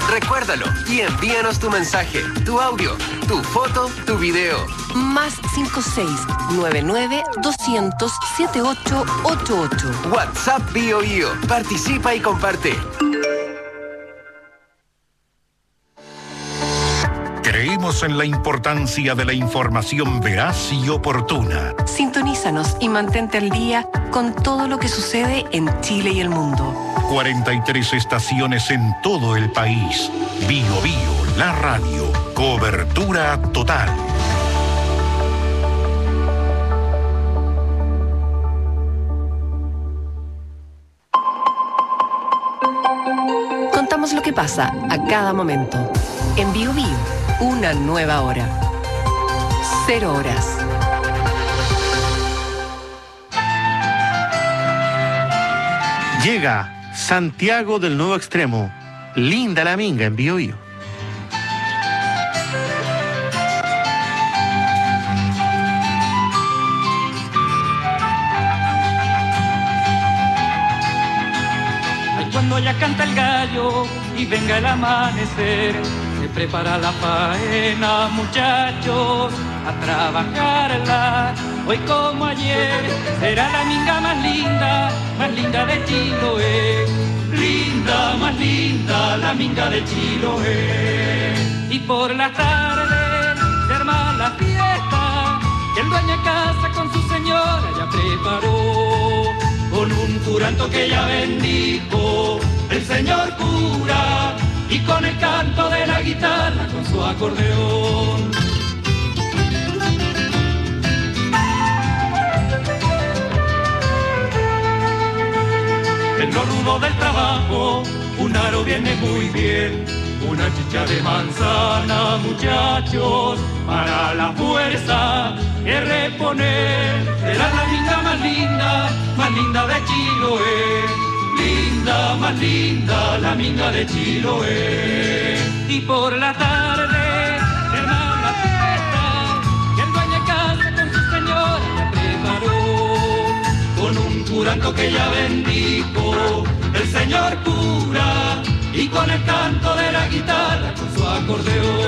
Recuérdalo y envíanos tu mensaje, tu audio, tu foto, tu video. Más 56-99-200-7888. WhatsApp BioBio. Participa y comparte. Creemos en la importancia de la información veraz y oportuna. Sintonízanos y mantente al día con todo lo que sucede en Chile y el mundo. 43 estaciones en todo el país. BioBio, la radio. Cobertura total. Contamos lo que pasa a cada momento. En BioBio, una nueva hora. 0 horas. Llega Santiago del Nuevo Extremo. Linda la Minga en BioBio. Cuando ya canta el gallo y venga el amanecer, se prepara la faena, muchachos, a trabajarla. Hoy como ayer será la minga más linda de Chiloé. Linda, más linda, la minga de Chiloé. Y por la tarde se arma la fiesta, que el dueño de casa con su señora ya preparó. Con un curanto que ya bendijo el señor cura, y con el canto de la guitarra con su acordeón. En lo rudo del trabajo un aro viene muy bien, una chicha de manzana, muchachos, para la fuerza que reponer. Será la minga más linda de Chiloé. Linda, más linda, la minga de Chiloé. Y por la tarde se arma la fiesta, que el dueño de casa con su señora ya preparó. Con un curanto que ya bendijo el señor cura, y con el canto de la guitarra con su acordeón.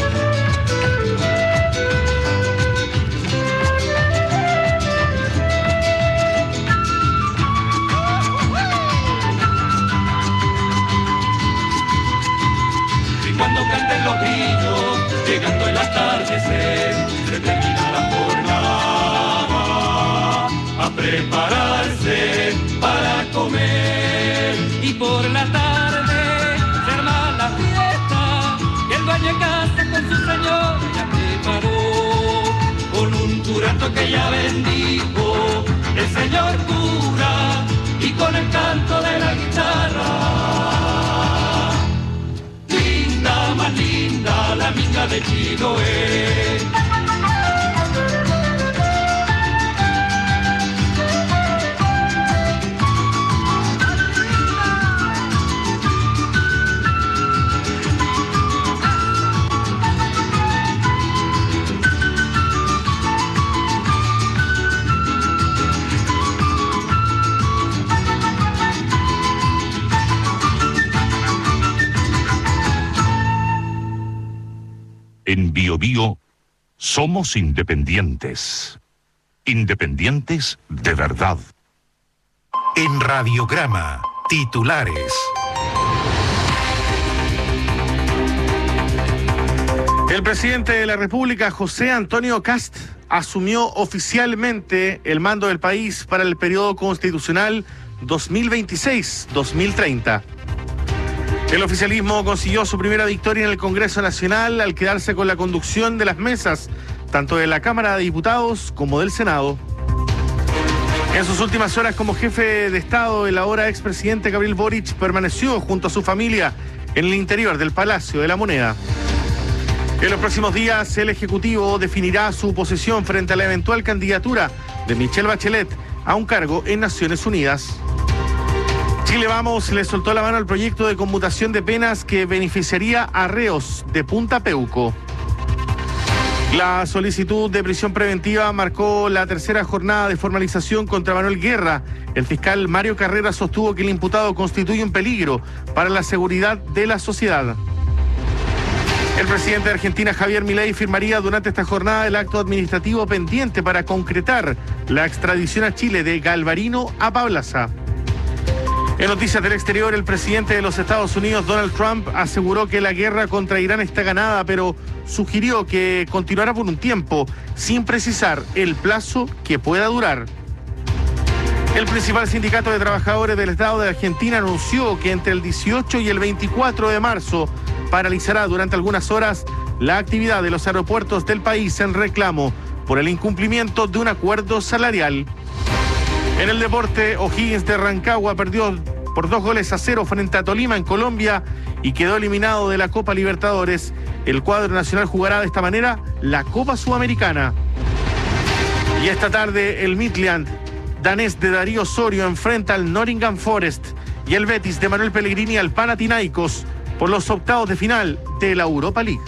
Y cuando canten los grillos, llegando el atardecer, se termina la jornada, a prepararse para comer. Y por la tarde se arma la fiesta, que el dueño de casa con su señor ya preparó. Con un curanto que ya bendijo el señor cura, y con el canto de la guitarra. Linda, más linda, la minga de Chiloé. En BioBio somos independientes. Independientes de verdad. En Radiograma, titulares. El presidente de la República, José Antonio Kast, asumió oficialmente el mando del país para el periodo constitucional 2026-2030. El oficialismo consiguió su primera victoria en el Congreso Nacional al quedarse con la conducción de las mesas, tanto de la Cámara de Diputados como del Senado. En sus últimas horas como jefe de Estado, el ahora expresidente Gabriel Boric permaneció junto a su familia en el interior del Palacio de la Moneda. En los próximos días, el Ejecutivo definirá su posición frente a la eventual candidatura de Michelle Bachelet a un cargo en Naciones Unidas. Chile Vamos le soltó la mano al proyecto de conmutación de penas que beneficiaría a reos de Punta Peuco. La solicitud de prisión preventiva marcó la tercera jornada de formalización contra Manuel Guerra. El fiscal Mario Carrera sostuvo que el imputado constituye un peligro para la seguridad de la sociedad. El presidente de Argentina, Javier Milei, firmaría durante esta jornada el acto administrativo pendiente para concretar la extradición a Chile de Galvarino a Paulaza. En noticias del exterior, el presidente de los Estados Unidos, Donald Trump, aseguró que la guerra contra Irán está ganada, pero sugirió que continuará por un tiempo, sin precisar el plazo que pueda durar. El principal sindicato de trabajadores del Estado de Argentina anunció que entre el 18 y el 24 de marzo paralizará durante algunas horas la actividad de los aeropuertos del país en reclamo por el incumplimiento de un acuerdo salarial. En el deporte, O'Higgins de Rancagua perdió por 2-0 frente a Tolima en Colombia y quedó eliminado de la Copa Libertadores. El cuadro nacional jugará de esta manera la Copa Sudamericana. Y esta tarde el Midland danés de Darío Osorio enfrenta al Nottingham Forest y el Betis de Manuel Pellegrini al Panathinaikos por los octavos de final de la Europa League.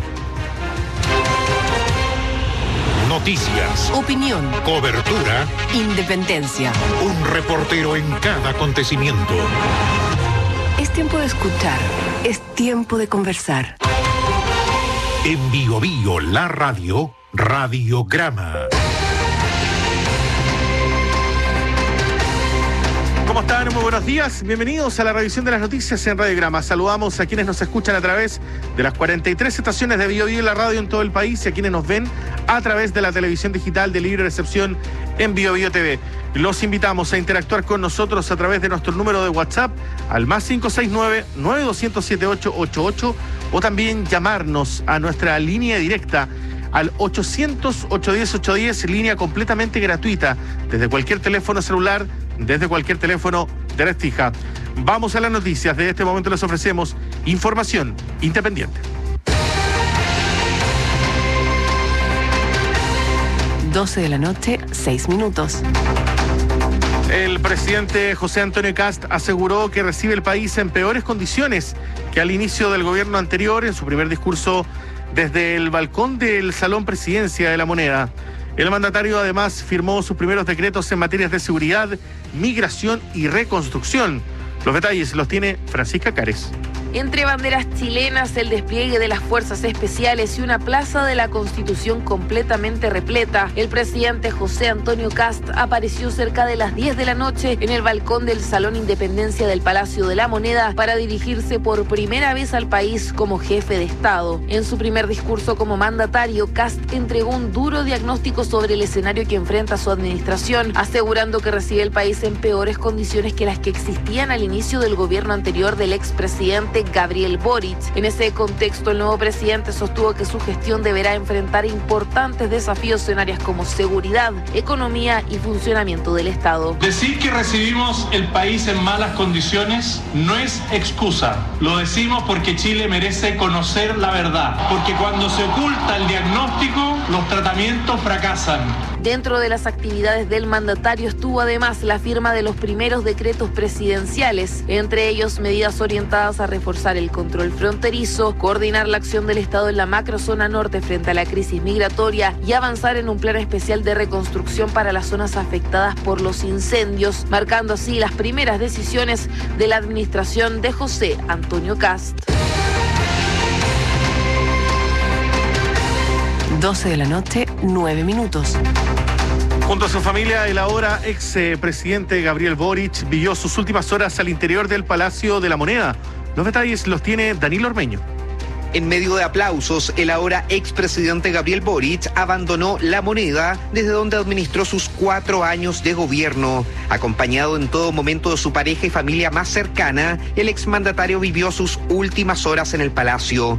Noticias, Opinión, cobertura, independencia. un reportero en cada acontecimiento. Es tiempo de escuchar, es tiempo de conversar. En Bio Bio, la radio, Radiograma. ¿Cómo están? Muy buenos días. Bienvenidos a la revisión de las noticias en Radiograma. Saludamos a quienes nos escuchan a través de las 43 estaciones de Bio Bio y la radio en todo el país y a quienes nos ven a través de la televisión digital de libre recepción en Bio Bio TV. Los invitamos a interactuar con nosotros a través de nuestro número de WhatsApp al más 569-9200-7888 o también llamarnos a nuestra línea directa al 800-810-810, línea completamente gratuita, desde cualquier teléfono celular, desde cualquier teléfono de red fija. Vamos a las noticias. De este momento les ofrecemos información independiente. 12 de la noche, 6 minutos. El presidente José Antonio Kast aseguró que recibe el país en peores condiciones que al inicio del gobierno anterior. En su primer discurso desde el balcón del Salón Presidencia de la Moneda, el mandatario además firmó sus primeros decretos en materias de seguridad, migración y reconstrucción. Los detalles los tiene Francisca Cares. Entre banderas chilenas, el despliegue de las fuerzas especiales y una plaza de la Constitución completamente repleta, el presidente José Antonio Kast apareció cerca de las 10 de la noche en el balcón del Salón Independencia del Palacio de la Moneda para dirigirse por primera vez al país como jefe de Estado. En su primer discurso como mandatario, Kast entregó un duro diagnóstico sobre el escenario que enfrenta su administración, asegurando que recibe el país en peores condiciones que las que existían al inicio del gobierno anterior del expresidente Gabriel Boric. En ese contexto, el nuevo presidente sostuvo que su gestión deberá enfrentar importantes desafíos en áreas como seguridad, economía y funcionamiento del Estado. Decir que recibimos el país en malas condiciones no es excusa. Lo decimos porque Chile merece conocer la verdad, porque cuando se oculta el diagnóstico, los tratamientos fracasan. Dentro de las actividades del mandatario estuvo además la firma de los primeros decretos presidenciales, entre ellos medidas orientadas a reforzar el control fronterizo, coordinar la acción del Estado en la macrozona norte frente a la crisis migratoria y avanzar en un plan especial de reconstrucción para las zonas afectadas por los incendios, marcando así las primeras decisiones de la administración de José Antonio Kast. 12 de la noche, 9 minutos. Junto a su familia, el ahora expresidente Gabriel Boric vivió sus últimas horas al interior del Palacio de la Moneda. Los detalles los tiene Danilo Ormeño. En medio de aplausos, el ahora expresidente Gabriel Boric abandonó la Moneda, desde donde administró sus 4 años de gobierno. Acompañado en todo momento de su pareja y familia más cercana, el exmandatario vivió sus últimas horas en el palacio.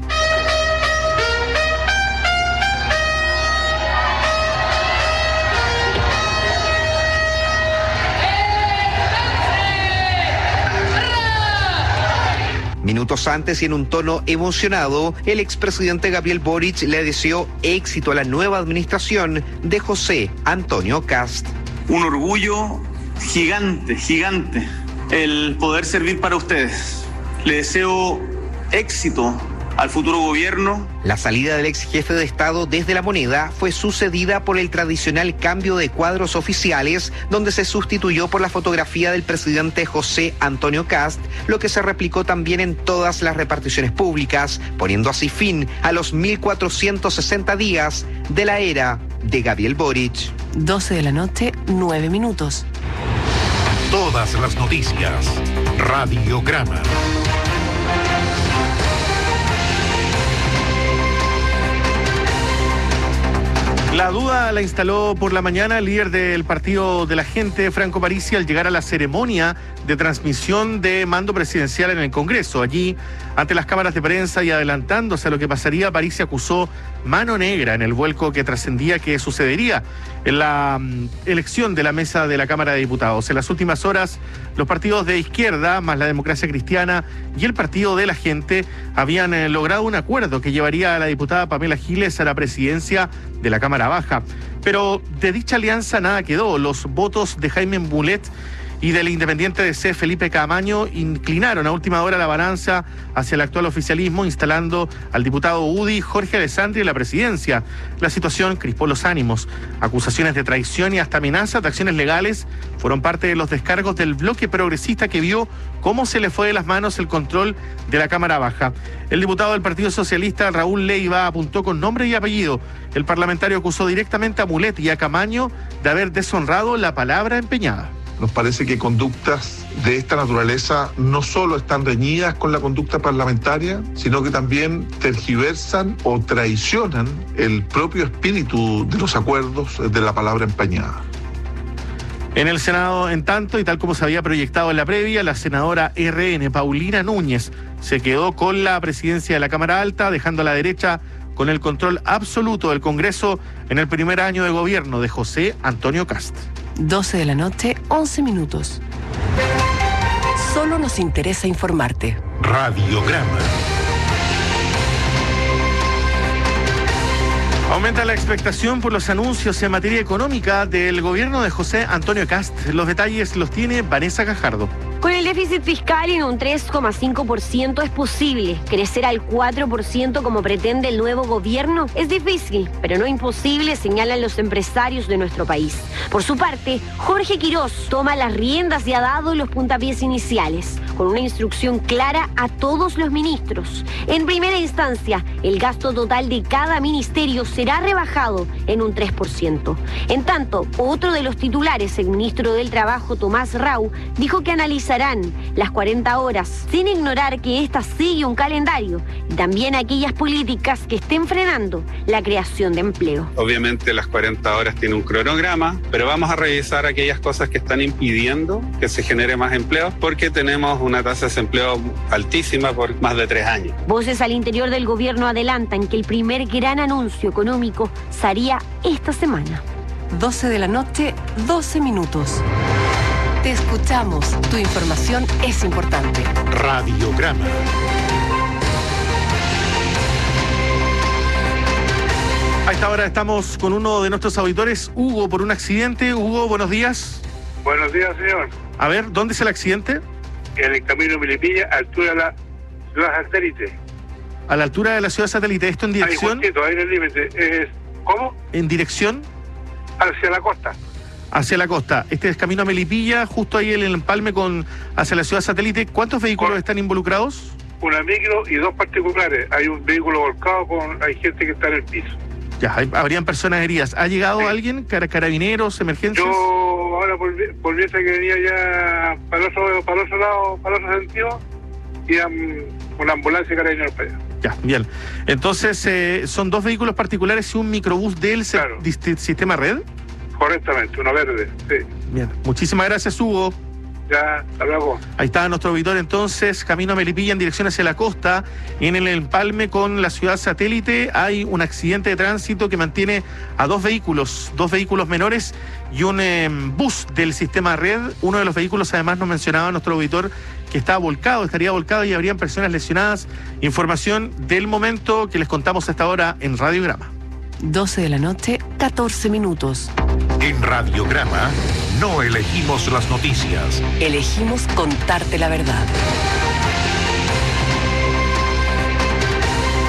Minutos antes y en un tono emocionado, el expresidente Gabriel Boric le deseó éxito a la nueva administración de José Antonio Kast. Un orgullo gigante, el poder servir para ustedes. Le deseo éxito al futuro gobierno. La salida del ex jefe de Estado desde La Moneda fue sucedida por el tradicional cambio de cuadros oficiales, donde se sustituyó por la fotografía del presidente José Antonio Kast, lo que se replicó también en todas las reparticiones públicas, poniendo así fin a los 1460 días de la era de Gabriel Boric. 12 de la noche, 9 minutos. Todas las noticias. Radiograma. La duda la instaló por la mañana el líder del Partido de la Gente, Franco Parisi, al llegar a la ceremonia de transmisión de mando presidencial en el Congreso. Allí, ante las cámaras de prensa y adelantándose a lo que pasaría, Parisi acusó mano negra en el vuelco que trascendía que sucedería en la elección de la mesa de la Cámara de Diputados. En las últimas horas, los partidos de izquierda, más la Democracia Cristiana y el Partido de la Gente, habían logrado un acuerdo que llevaría a la diputada Pamela Giles a la presidencia de la Cámara Baja. Pero de dicha alianza nada quedó. Los votos de Jaime Mulet y del independiente de C, Felipe Camaño, inclinaron a última hora la balanza hacia el actual oficialismo, instalando al diputado UDI Jorge Alessandri en la presidencia. La situación crispó los ánimos. Acusaciones de traición y hasta amenazas de acciones legales fueron parte de los descargos del bloque progresista, que vio cómo se le fue de las manos el control de la Cámara Baja. El diputado del Partido Socialista, Raúl Leiva, apuntó con nombre y apellido. El parlamentario acusó directamente a Mulet y a Camaño de haber deshonrado la palabra empeñada. Nos parece que conductas de esta naturaleza no solo están reñidas con la conducta parlamentaria, sino que también tergiversan o traicionan el propio espíritu de los acuerdos de la palabra empeñada. En el Senado, en tanto, y tal como se había proyectado en la previa, la senadora RN, Paulina Núñez, se quedó con la presidencia de la Cámara Alta, dejando a la derecha con el control absoluto del Congreso en el primer año de gobierno de José Antonio Kast. 12 de la noche, 11 minutos. Solo nos interesa informarte. Radiograma. Aumenta la expectación por los anuncios en materia económica del gobierno de José Antonio Kast. Los detalles los tiene Vanessa Gajardo. Con el déficit fiscal en un 3,5% es posible. Crecer al 4% como pretende el nuevo gobierno es difícil, pero no imposible, señalan los empresarios de nuestro país. Por su parte, Jorge Quirós toma las riendas y ha dado los puntapiés iniciales, con una instrucción clara a todos los ministros. En primera instancia, el gasto total de cada ministerio será rebajado en un 3%. En tanto, otro de los titulares, el ministro del Trabajo, Tomás Rau, dijo que analizarán las 40 horas, sin ignorar que ésta sigue un calendario, y también aquellas políticas que estén frenando la creación de empleo. Obviamente las 40 horas tienen un cronograma, pero vamos a revisar aquellas cosas que están impidiendo que se genere más empleo, porque tenemos una tasa de desempleo altísima por más de 3 años. Voces al interior del gobierno adelantan que el primer gran anuncio económico se haría esta semana. 12 de la noche, 12 minutos. Te escuchamos. Tu información es importante. Radiograma. A esta hora estamos con uno de nuestros auditores, Hugo, por un accidente. Hugo, buenos días. Buenos días, señor. A ver, ¿dónde es el accidente? En el camino Melipilla, altura de la ciudad satélite. A la altura de la ciudad satélite. ¿Esto en dirección? Ahí en el límite. ¿Cómo? ¿En dirección? Hacia la costa. Hacia la costa. Este es camino a Melipilla, justo ahí en el empalme hacia la ciudad satélite. ¿Cuántos vehículos están involucrados? Una micro y 2 particulares. Hay un vehículo volcado, hay gente que está en el piso. Ya, habrían personas heridas. ¿Ha llegado alguien? ¿Carabineros, emergencias? Yo ahora por mientras que venía ya para el otro lado, para el otro sentido, y una ambulancia de carabineros para allá. Ya, bien. Entonces, son 2 vehículos particulares y un microbús del sistema Red. Correctamente, uno verde, sí. Bien, muchísimas gracias, Hugo. Ya, hasta luego. Ahí está nuestro auditor entonces, camino a Melipilla en dirección hacia la costa. En el empalme con la ciudad satélite hay un accidente de tránsito que mantiene a 2 vehículos menores y un bus del sistema Red. Uno de los vehículos, además, nos mencionaba nuestro auditor que estaría volcado y habrían personas lesionadas. Información del momento que les contamos a esta hora en Radiograma. 12 de la noche, 14 minutos. En Radiograma no elegimos las noticias. Elegimos contarte la verdad.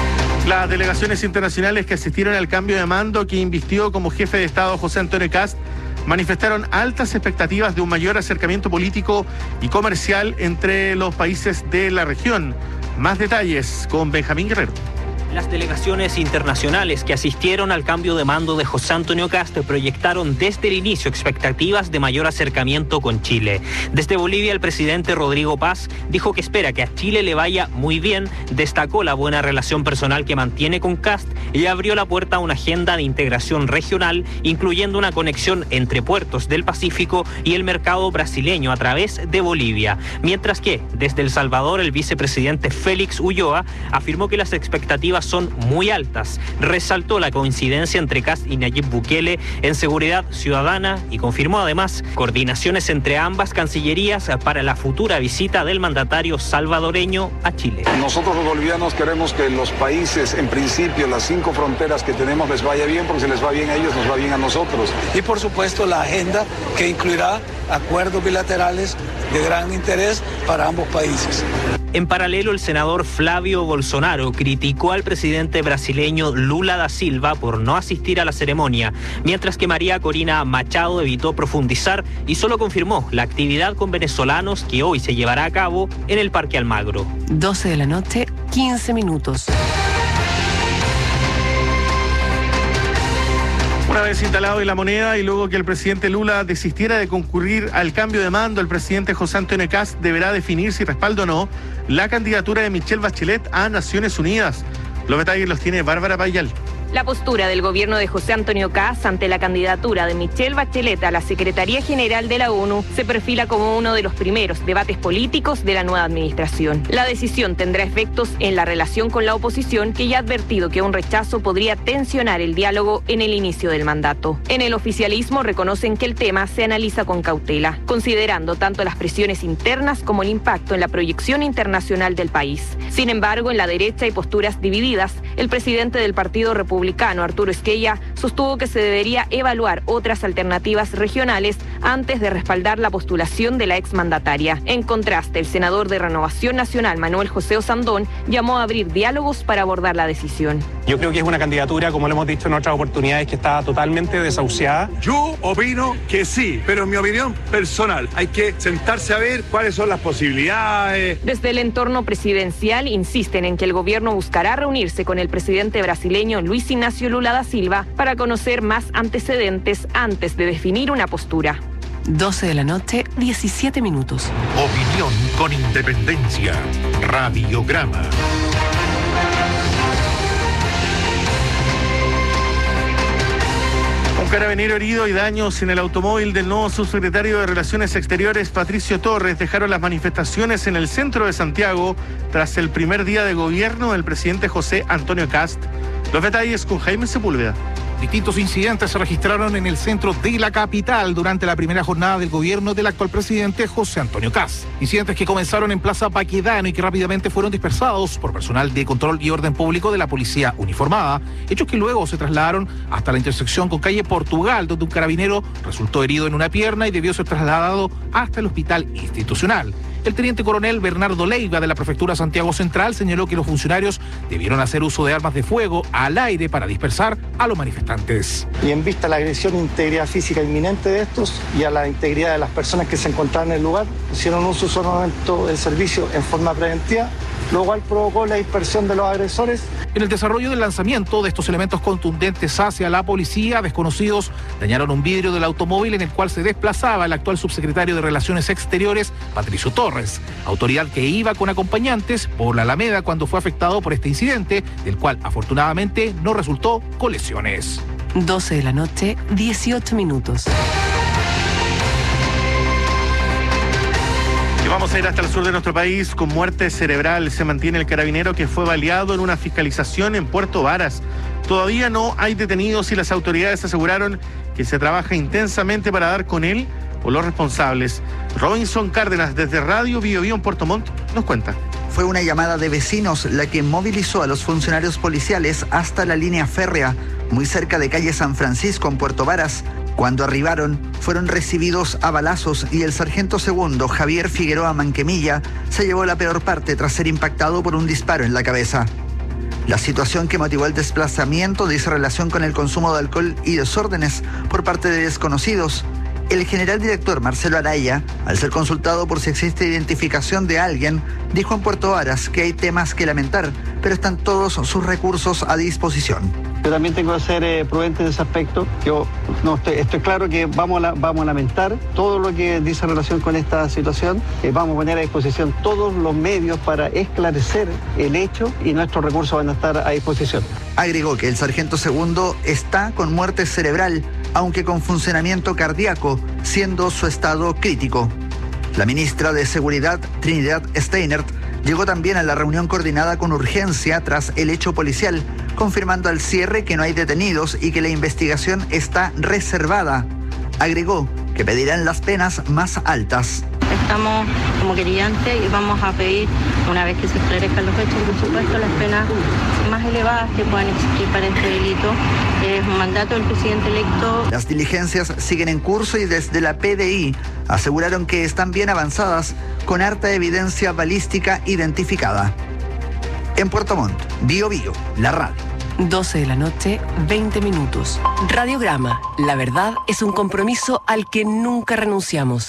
Las delegaciones internacionales que asistieron al cambio de mando que invistió como jefe de Estado José Antonio Kast manifestaron altas expectativas de un mayor acercamiento político y comercial entre los países de la región. Más detalles con Benjamín Guerrero. Las delegaciones internacionales que asistieron al cambio de mando de José Antonio Kast proyectaron desde el inicio expectativas de mayor acercamiento con Chile. Desde Bolivia, el presidente Rodrigo Paz dijo que espera que a Chile le vaya muy bien, destacó la buena relación personal que mantiene con Kast y abrió la puerta a una agenda de integración regional, incluyendo una conexión entre puertos del Pacífico y el mercado brasileño a través de Bolivia. Mientras que, desde El Salvador, el vicepresidente Félix Ulloa afirmó que las expectativas son muy altas. Resaltó la coincidencia entre Kast y Nayib Bukele en seguridad ciudadana y confirmó además coordinaciones entre ambas cancillerías para la futura visita del mandatario salvadoreño a Chile. Nosotros los bolivianos queremos que los países, en principio las 5 fronteras que tenemos, les vaya bien, porque si les va bien a ellos, nos va bien a nosotros. Y por supuesto la agenda que incluirá acuerdos bilaterales de gran interés para ambos países. En paralelo, el senador Flavio Bolsonaro criticó al presidente brasileño Lula da Silva por no asistir a la ceremonia, mientras que María Corina Machado evitó profundizar y solo confirmó la actividad con venezolanos que hoy se llevará a cabo en el Parque Almagro. 12 de la noche, 15 minutos. Una vez instalado en La Moneda y luego que el presidente Lula desistiera de concurrir al cambio de mando, el presidente José Antonio Kast deberá definir si respalda o no la candidatura de Michelle Bachelet a Naciones Unidas. Los detalles los tiene Bárbara Payal. La postura del gobierno de José Antonio Kast ante la candidatura de Michelle Bachelet a la Secretaría General de la ONU se perfila como uno de los primeros debates políticos de la nueva administración. La decisión tendrá efectos en la relación con la oposición, que ya ha advertido que un rechazo podría tensionar el diálogo en el inicio del mandato. En el oficialismo reconocen que el tema se analiza con cautela, considerando tanto las presiones internas como el impacto en la proyección internacional del país. Sin embargo, en la derecha hay posturas divididas. El presidente del Partido Republicano, Arturo Esquella, sostuvo que se debería evaluar otras alternativas regionales antes de respaldar la postulación de la exmandataria. En contraste, el senador de Renovación Nacional, Manuel José Osandón, llamó a abrir diálogos para abordar la decisión. Yo creo que es una candidatura, como lo hemos dicho en otras oportunidades, que está totalmente desahuciada. Yo opino que sí, pero en mi opinión personal, hay que sentarse a ver cuáles son las posibilidades. Desde el entorno presidencial insisten en que el gobierno buscará reunirse con el presidente brasileño Luis Ignacio Lula da Silva para conocer más antecedentes antes de definir una postura. 12 de la noche, 17 minutos. Opinión con independencia. Radiograma. Un carabinero herido y daños en el automóvil del nuevo subsecretario de Relaciones Exteriores, Patricio Torres, dejaron las manifestaciones en el centro de Santiago tras el primer día de gobierno del presidente José Antonio Kast. Los detalles con Jaime Sepúlveda. Distintos incidentes se registraron en el centro de la capital durante la primera jornada del gobierno del actual presidente José Antonio Kast. Incidentes que comenzaron en Plaza Baquedano y que rápidamente fueron dispersados por personal de control y orden público de la policía uniformada, hechos que luego se trasladaron hasta la intersección con calle Portugal, donde un carabinero resultó herido en una pierna y debió ser trasladado hasta el hospital institucional. El teniente coronel Bernardo Leiva de la Prefectura Santiago Central señaló que los funcionarios debieron hacer uso de armas de fuego al aire para dispersar a los manifestantes. Y en vista a la agresión e integridad física inminente de estos y a la integridad de las personas que se encontraban en el lugar, hicieron uso en un momento del servicio en forma preventiva, lo cual provocó la dispersión de los agresores. En el desarrollo del lanzamiento de estos elementos contundentes hacia la policía, desconocidos dañaron un vidrio del automóvil en el cual se desplazaba el actual subsecretario de Relaciones Exteriores, Patricio Torres, autoridad que iba con acompañantes por la Alameda cuando fue afectado por este incidente, del cual afortunadamente no resultó con lesiones. 12 de la noche, 18 minutos. Y vamos a ir hasta el sur de nuestro país. Con muerte cerebral se mantiene el carabinero que fue baleado en una fiscalización en Puerto Varas. Todavía no hay detenidos y las autoridades aseguraron que se trabaja intensamente para dar con él o los responsables. Robinson Cárdenas, desde Radio Bio Bio en Puerto Montt, nos cuenta. Fue una llamada de vecinos la que movilizó a los funcionarios policiales hasta la línea férrea, muy cerca de calle San Francisco en Puerto Varas. Cuando arribaron, fueron recibidos a balazos y el sargento segundo, Javier Figueroa Manquemilla, se llevó la peor parte tras ser impactado por un disparo en la cabeza. La situación que motivó el desplazamiento dice relación con el consumo de alcohol y desórdenes por parte de desconocidos. El general director Marcelo Araya, al ser consultado por si existe identificación de alguien, dijo en Puerto Varas que hay temas que lamentar, pero están todos sus recursos a disposición. Yo también tengo que ser prudente en ese aspecto. Yo no estoy claro que vamos a lamentar todo lo que dice en relación con esta situación. Vamos a poner a disposición todos los medios para esclarecer el hecho y nuestros recursos van a estar a disposición. Agregó que el sargento segundo está con muerte cerebral, aunque con funcionamiento cardíaco, siendo su estado crítico. La ministra de Seguridad, Trinidad Steinert, llegó también a la reunión coordinada con urgencia tras el hecho policial, confirmando al cierre que no hay detenidos y que la investigación está reservada. Agregó que pedirán las penas más altas. Estamos como querellantes y vamos a pedir, una vez que se esclarezcan los hechos, por supuesto, las penas más elevadas que puedan existir para este delito. Es un mandato del presidente electo. Las diligencias siguen en curso y desde la PDI aseguraron que están bien avanzadas con harta evidencia balística identificada. En Puerto Montt, Bío Bío, la radio. 12 de la noche, 20 minutos. Radiograma. La verdad es un compromiso al que nunca renunciamos.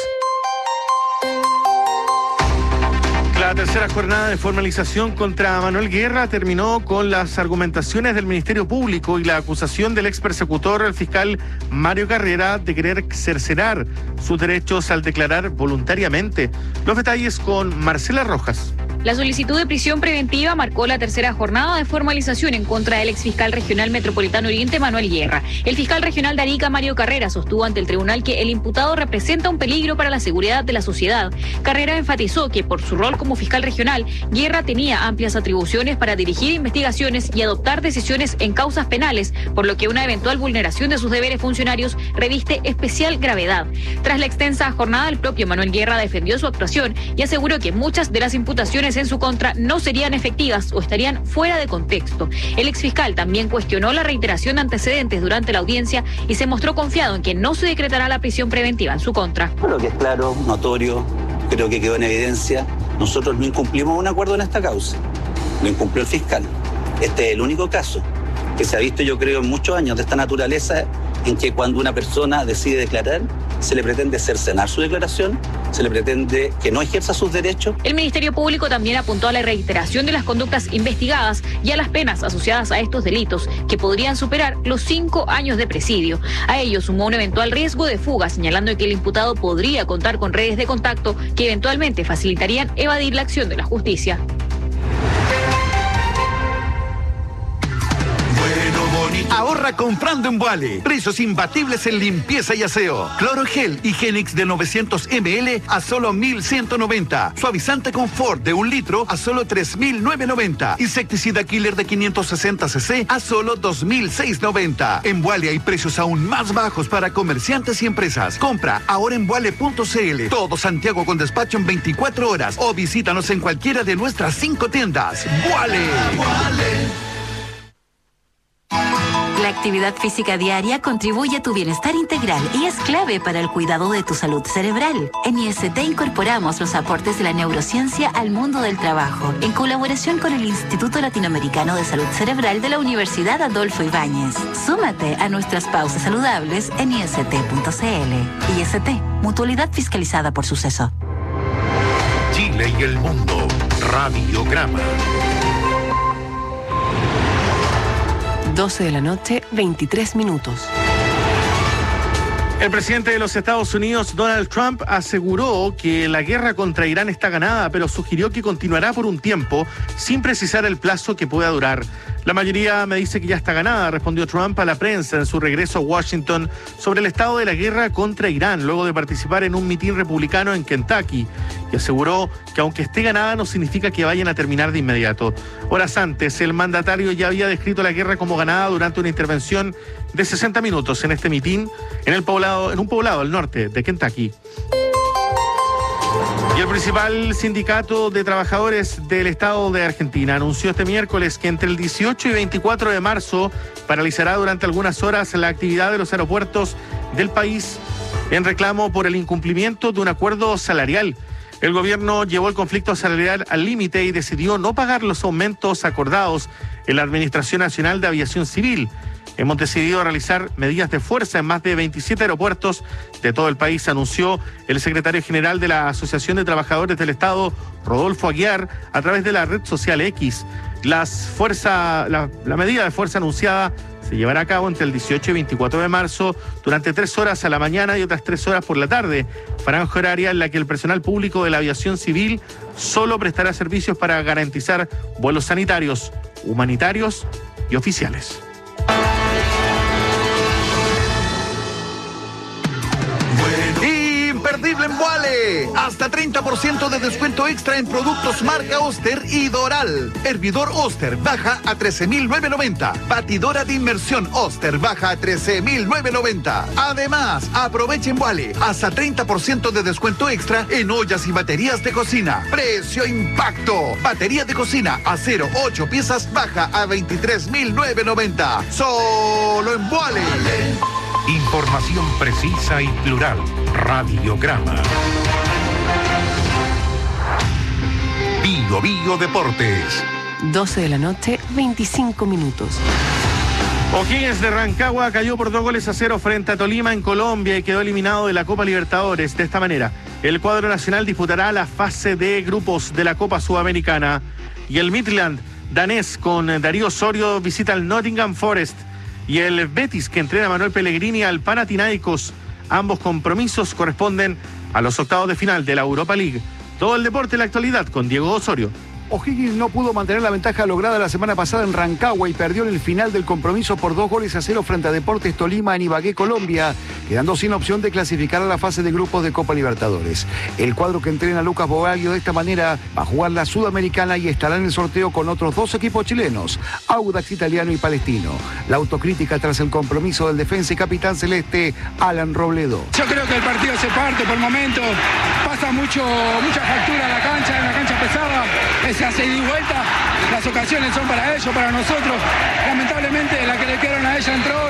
La tercera jornada de formalización contra Manuel Guerra terminó con las argumentaciones del Ministerio Público y la acusación del ex persecutor, el fiscal Mario Carrera, de querer cercenar sus derechos al declarar voluntariamente. Los detalles con Marcela Rojas. La solicitud de prisión preventiva marcó la tercera jornada de formalización en contra del exfiscal regional metropolitano Oriente, Manuel Guerra. El fiscal regional de Arica, Mario Carrera, sostuvo ante el tribunal que el imputado representa un peligro para la seguridad de la sociedad. Carrera enfatizó que por su rol como fiscal regional, Guerra tenía amplias atribuciones para dirigir investigaciones y adoptar decisiones en causas penales, por lo que una eventual vulneración de sus deberes funcionarios reviste especial gravedad. Tras la extensa jornada, el propio Manuel Guerra defendió su actuación y aseguró que muchas de las imputaciones en su contra no serían efectivas o estarían fuera de contexto. El exfiscal también cuestionó la reiteración de antecedentes durante la audiencia y se mostró confiado en que no se decretará la prisión preventiva en su contra. Creo que es claro, notorio, creo que quedó en evidencia. Nosotros no incumplimos un acuerdo en esta causa, lo incumplió el fiscal. Este es el único caso que se ha visto, yo creo, en muchos años de esta naturaleza, en que cuando una persona decide declarar, se le pretende cercenar su declaración, se le pretende que no ejerza sus derechos. El Ministerio Público también apuntó a la reiteración de las conductas investigadas y a las penas asociadas a estos delitos, que podrían superar los 5 años de presidio. A ello sumó un eventual riesgo de fuga, señalando que el imputado podría contar con redes de contacto que eventualmente facilitarían evadir la acción de la justicia. Ahorra comprando en Vuale. Precios imbatibles en limpieza y aseo. Clorogel Higienix de 900 ml a solo 1.190. Suavizante Confort de 1 litro a solo 3.990. Insecticida Killer de 560 cc a solo 2.690. En Vuale hay precios aún más bajos para comerciantes y empresas. Compra ahora en vuale.cl. Todo Santiago con despacho en 24 horas o visítanos en cualquiera de nuestras 5 tiendas. Vuale. La actividad física diaria contribuye a tu bienestar integral y es clave para el cuidado de tu salud cerebral. En IST incorporamos los aportes de la neurociencia al mundo del trabajo, en colaboración con el Instituto Latinoamericano de Salud Cerebral de la Universidad Adolfo Ibáñez. Súmate a nuestras pausas saludables en ist.cl. IST, mutualidad fiscalizada por Suceso. Chile y el mundo. Radiograma. 12 de la noche, 23 minutos. El presidente de los Estados Unidos, Donald Trump, aseguró que la guerra contra Irán está ganada, pero sugirió que continuará por un tiempo, sin precisar el plazo que pueda durar. La mayoría me dice que ya está ganada, respondió Trump a la prensa en su regreso a Washington sobre el estado de la guerra contra Irán, luego de participar en un mitin republicano en Kentucky, y aseguró que aunque esté ganada no significa que vayan a terminar de inmediato. Horas antes, el mandatario ya había descrito la guerra como ganada durante una intervención de 60 minutos en este mitin en un poblado al norte de Kentucky. Y el principal sindicato de trabajadores del Estado de Argentina anunció este miércoles que entre el 18 y 24 de marzo paralizará durante algunas horas la actividad de los aeropuertos del país en reclamo por el incumplimiento de un acuerdo salarial. El gobierno llevó el conflicto salarial al límite y decidió no pagar los aumentos acordados en la Administración Nacional de Aviación Civil. Hemos decidido realizar medidas de fuerza en más de 27 aeropuertos de todo el país, anunció el secretario general de la Asociación de Trabajadores del Estado, Rodolfo Aguiar, a través de la red social X. La medida de fuerza anunciada se llevará a cabo entre el 18 y 24 de marzo durante 3 horas a la mañana y otras 3 horas por la tarde, franja horaria en la que el personal público de la aviación civil solo prestará servicios para garantizar vuelos sanitarios, humanitarios y oficiales. Imperdible en Vuale. Hasta 30% de descuento extra en productos marca Oster y Doral. Hervidor Oster baja a 13.990. Batidora de inmersión Oster baja a 13.990. Además, aprovechen Vuale. Hasta 30% de descuento extra en ollas y baterías de cocina. Precio impacto. Batería de cocina acero 8 piezas baja a 23.990. Solo en Vuale. Información precisa y plural. Radiograma. Bio Bio Deportes. 12 de la noche, 25 minutos. O'Higgins de Rancagua cayó por 2-0 frente a Tolima en Colombia y quedó eliminado de la Copa Libertadores. De esta manera, el cuadro nacional disputará la fase de grupos de la Copa Sudamericana. Y el Midland danés con Darío Osorio visita el Nottingham Forest. Y el Betis, que entrena a Manuel Pellegrini, al Panathinaikos. Ambos compromisos corresponden a los octavos de final de la Europa League. Todo el deporte en la actualidad con Diego Osorio. O'Higgins no pudo mantener la ventaja lograda la semana pasada en Rancagua y perdió en el final del compromiso por 2-0 frente a Deportes Tolima en Ibagué, Colombia, quedando sin opción de clasificar a la fase de grupos de Copa Libertadores. El cuadro que entrena a Lucas Bogaglio de esta manera va a jugar la Sudamericana y estará en el sorteo con otros 2 equipos chilenos, Audax Italiano y Palestino. La autocrítica tras el compromiso del defensa y capitán celeste, Alan Robledo. Yo creo que el partido se parte por momentos, pasa mucha factura a la cancha, en la cancha pesada. Se hace ida y vuelta, las ocasiones son para ellos, para nosotros. Lamentablemente la que le quedaron a ella entró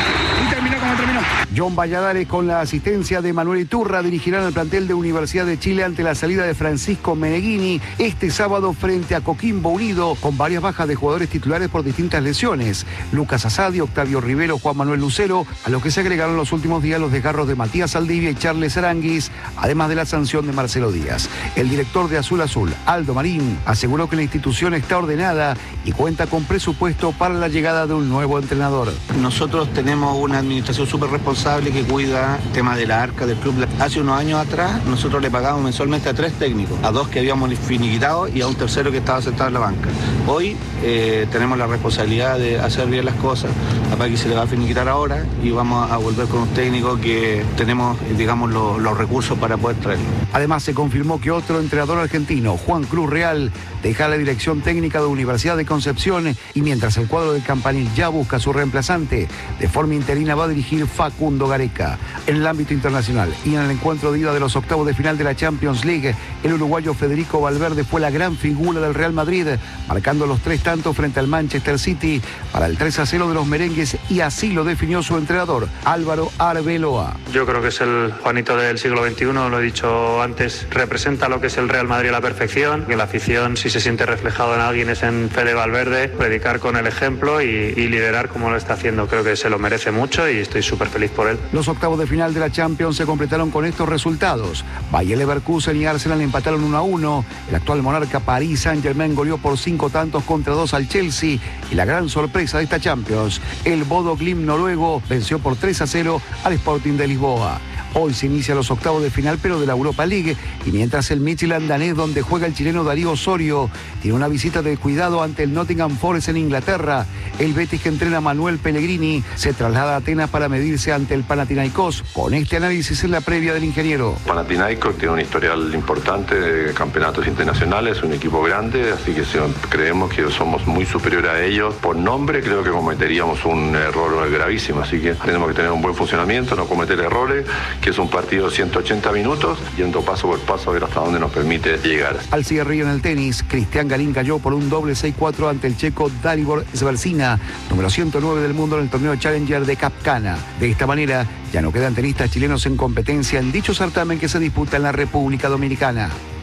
y terminó como terminó. John Valladares, con la asistencia de Manuel Iturra, dirigirán al plantel de Universidad de Chile ante la salida de Francisco Meneghini este sábado frente a Coquimbo Unido, con varias bajas de jugadores titulares por distintas lesiones. Lucas Asadi, Octavio Rivero, Juan Manuel Lucero, a los que se agregaron los últimos días los desgarros de Matías Saldivia y Charles Aranguis, además de la sanción de Marcelo Díaz. El director de Azul Azul, Aldo Marín, aseguró que la institución está ordenada y cuenta con presupuesto para la llegada de un nuevo entrenador. Nosotros tenemos una administración súper responsable que cuida el tema de la arca del club. Hace unos años atrás nosotros le pagamos mensualmente a 3 técnicos, a 2 que habíamos finiquitado y a un tercero que estaba sentado en la banca. Hoy tenemos la responsabilidad de hacer bien las cosas. A Paqui se le va a finiquitar ahora y vamos a volver con un técnico que tenemos, digamos, los recursos para poder traerlo. Además se confirmó que otro entrenador argentino, Juan Cruz Real, deja la dirección técnica de Universidad de Concepción y mientras el cuadro del Campanil ya busca su reemplazante, de forma interina va a dirigir Facundo Gareca. En el ámbito internacional y en el encuentro de ida de los octavos de final de la Champions League, el uruguayo Federico Valverde fue la gran figura del Real Madrid, marcando los 3 tantos frente al Manchester City para el 3-0 de los merengues y así lo definió su entrenador, Álvaro Arbeloa. Yo creo que es el Juanito del siglo XXI, lo he dicho antes, representa lo que es el Real Madrid a la perfección, que la afición si se siente reflejado en alguien es en Fede Valverde, predicar con el ejemplo y liderar como lo está haciendo. Creo que se lo merece mucho y estoy súper feliz por él. Los octavos de final de la Champions se completaron con estos resultados. Bayer Leverkusen y Arsenal empataron 1-1. El actual monarca Paris Saint-Germain goleó por 5 tantos contra 2 al Chelsea. Y la gran sorpresa de esta Champions, el Bodo Glimt noruego venció por 3-0 al Sporting de Lisboa. Hoy se inician los octavos de final, pero de la Europa League, y mientras el Midtjylland danés, donde juega el chileno Darío Osorio, tiene una visita de cuidado ante el Nottingham Forest en Inglaterra, el Betis, que entrena a Manuel Pellegrini, se traslada a Atenas para medirse ante el Panathinaikos. Con este análisis en la previa del ingeniero. Panathinaikos tiene un historial importante de campeonatos internacionales, un equipo grande, así que creemos que somos muy superiores a ellos. Por nombre creo que cometeríamos un error gravísimo, así que tenemos que tener un buen funcionamiento, no cometer errores, que es un partido de 180 minutos, yendo paso por paso a ver hasta dónde nos permite llegar. Al cierre en el tenis, Cristian Garín cayó por un doble 6-4 ante el checo Dalibor Sversina, número 109 del mundo en el torneo Challenger de Capcana. De esta manera, ya no quedan tenistas chilenos en competencia en dicho certamen que se disputa en la República Dominicana.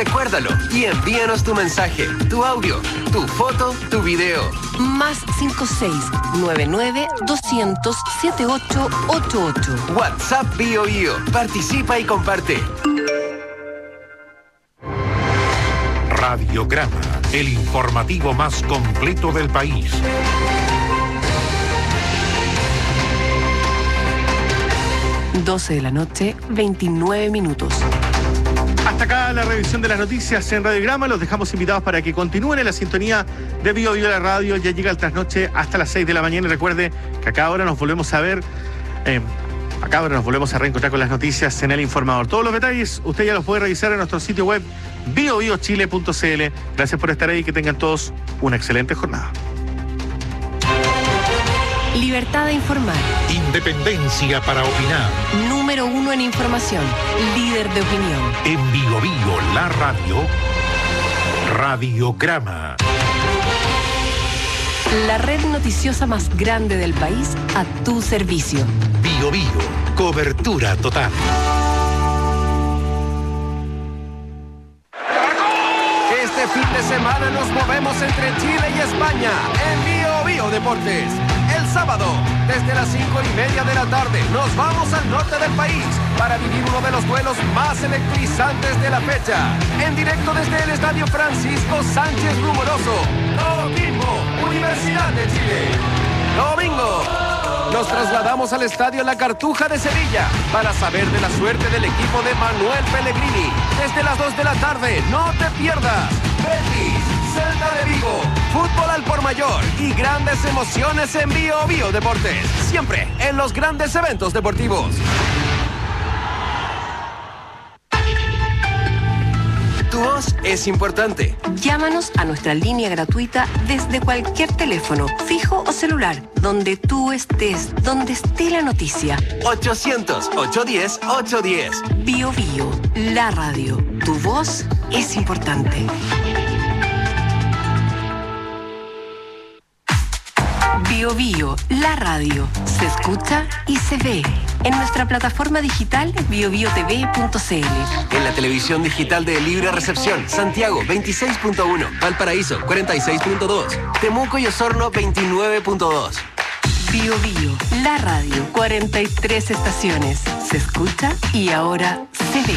Recuérdalo y envíanos tu mensaje, tu audio, tu foto, tu video. Más 56-99-200-7888. WhatsApp Bio Bio. Participa y comparte. Radiograma, el informativo más completo del país. Doce de la noche, 29 minutos. Hasta acá la revisión de las noticias en Radiograma. Los dejamos invitados para que continúen en la sintonía de Bio Bio la radio. Ya llega el trasnoche hasta las 6 de la mañana. Y recuerde que acá ahora nos volvemos a ver. Acá ahora nos volvemos a reencontrar con las noticias en El Informador. Todos los detalles usted ya los puede revisar en nuestro sitio web biobiochile.cl. Gracias por estar ahí y que tengan todos una excelente jornada. Libertad de informar. Independencia para opinar. Número 1 en información. Líder de opinión. En Bio Bio la radio. Radiograma. La red noticiosa más grande del país a tu servicio. Bio Bio. Cobertura total. Este fin de semana nos movemos entre Chile y España en Bio Bio Deportes. El sábado, desde las 5:30 de la tarde, nos vamos al norte del país para vivir uno de los duelos más electrizantes de la fecha. En directo desde el Estadio Francisco Sánchez Rumoroso. Domingo, Universidad de Chile. Domingo, nos trasladamos al Estadio La Cartuja de Sevilla para saber de la suerte del equipo de Manuel Pellegrini. Desde las 2 de la tarde, no te pierdas. Betis, Celta de Vigo, fútbol al por mayor y grandes emociones en Bio Bio Deportes. Siempre en los grandes eventos deportivos. Tu voz es importante. Llámanos a nuestra línea gratuita desde cualquier teléfono, fijo o celular, donde tú estés, donde esté la noticia. 800-810-810. Bio Bio, la radio. Tu voz es importante. Bio Bio, la radio. Se escucha y se ve. En nuestra plataforma digital biobiotv.cl. En la televisión digital de Libre Recepción, Santiago 26.1, Valparaíso 46.2, Temuco y Osorno 29.2. Bio Bio, la radio. 43 estaciones. Se escucha y ahora se ve.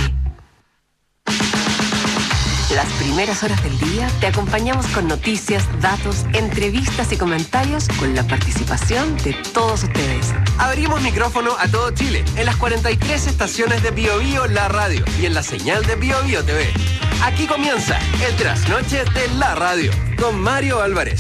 Las primeras horas del día te acompañamos con noticias, datos, entrevistas y comentarios con la participación de todos ustedes. Abrimos micrófono a todo Chile en las 43 estaciones de Bio Bio la radio y en la señal de Bio Bio TV. Aquí comienza el trasnoche de la radio con Mario Álvarez.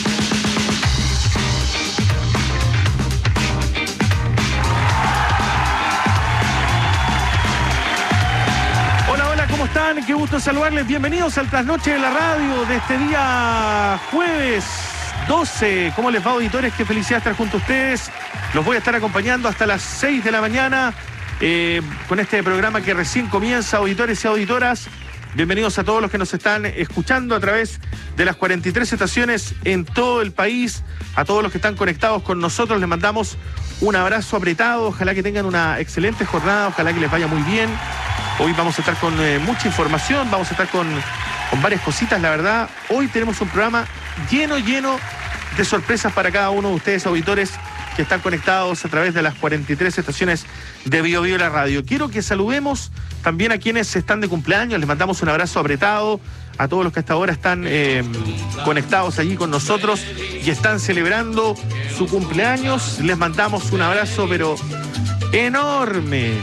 ¿Cómo están? Qué gusto saludarles. Bienvenidos al trasnoche de la radio de este día jueves 12. ¿Cómo les va, auditores? Qué felicidad estar junto a ustedes. Los voy a estar acompañando hasta las 6 de la mañana con este programa que recién comienza, auditores y auditoras. Bienvenidos a todos los que nos están escuchando a través de las 43 estaciones en todo el país. A todos los que están conectados con nosotros les mandamos un abrazo apretado. Ojalá que tengan una excelente jornada, ojalá que les vaya muy bien. Hoy vamos a estar con mucha información, vamos a estar con varias cositas, la verdad. Hoy tenemos un programa lleno de sorpresas para cada uno de ustedes, auditores, que están conectados a través de las 43 estaciones de Bio Bio la radio. Quiero que saludemos también a quienes están de cumpleaños, les mandamos un abrazo apretado a todos los que hasta ahora están conectados allí con nosotros y están celebrando su cumpleaños. Les mandamos un abrazo pero enorme.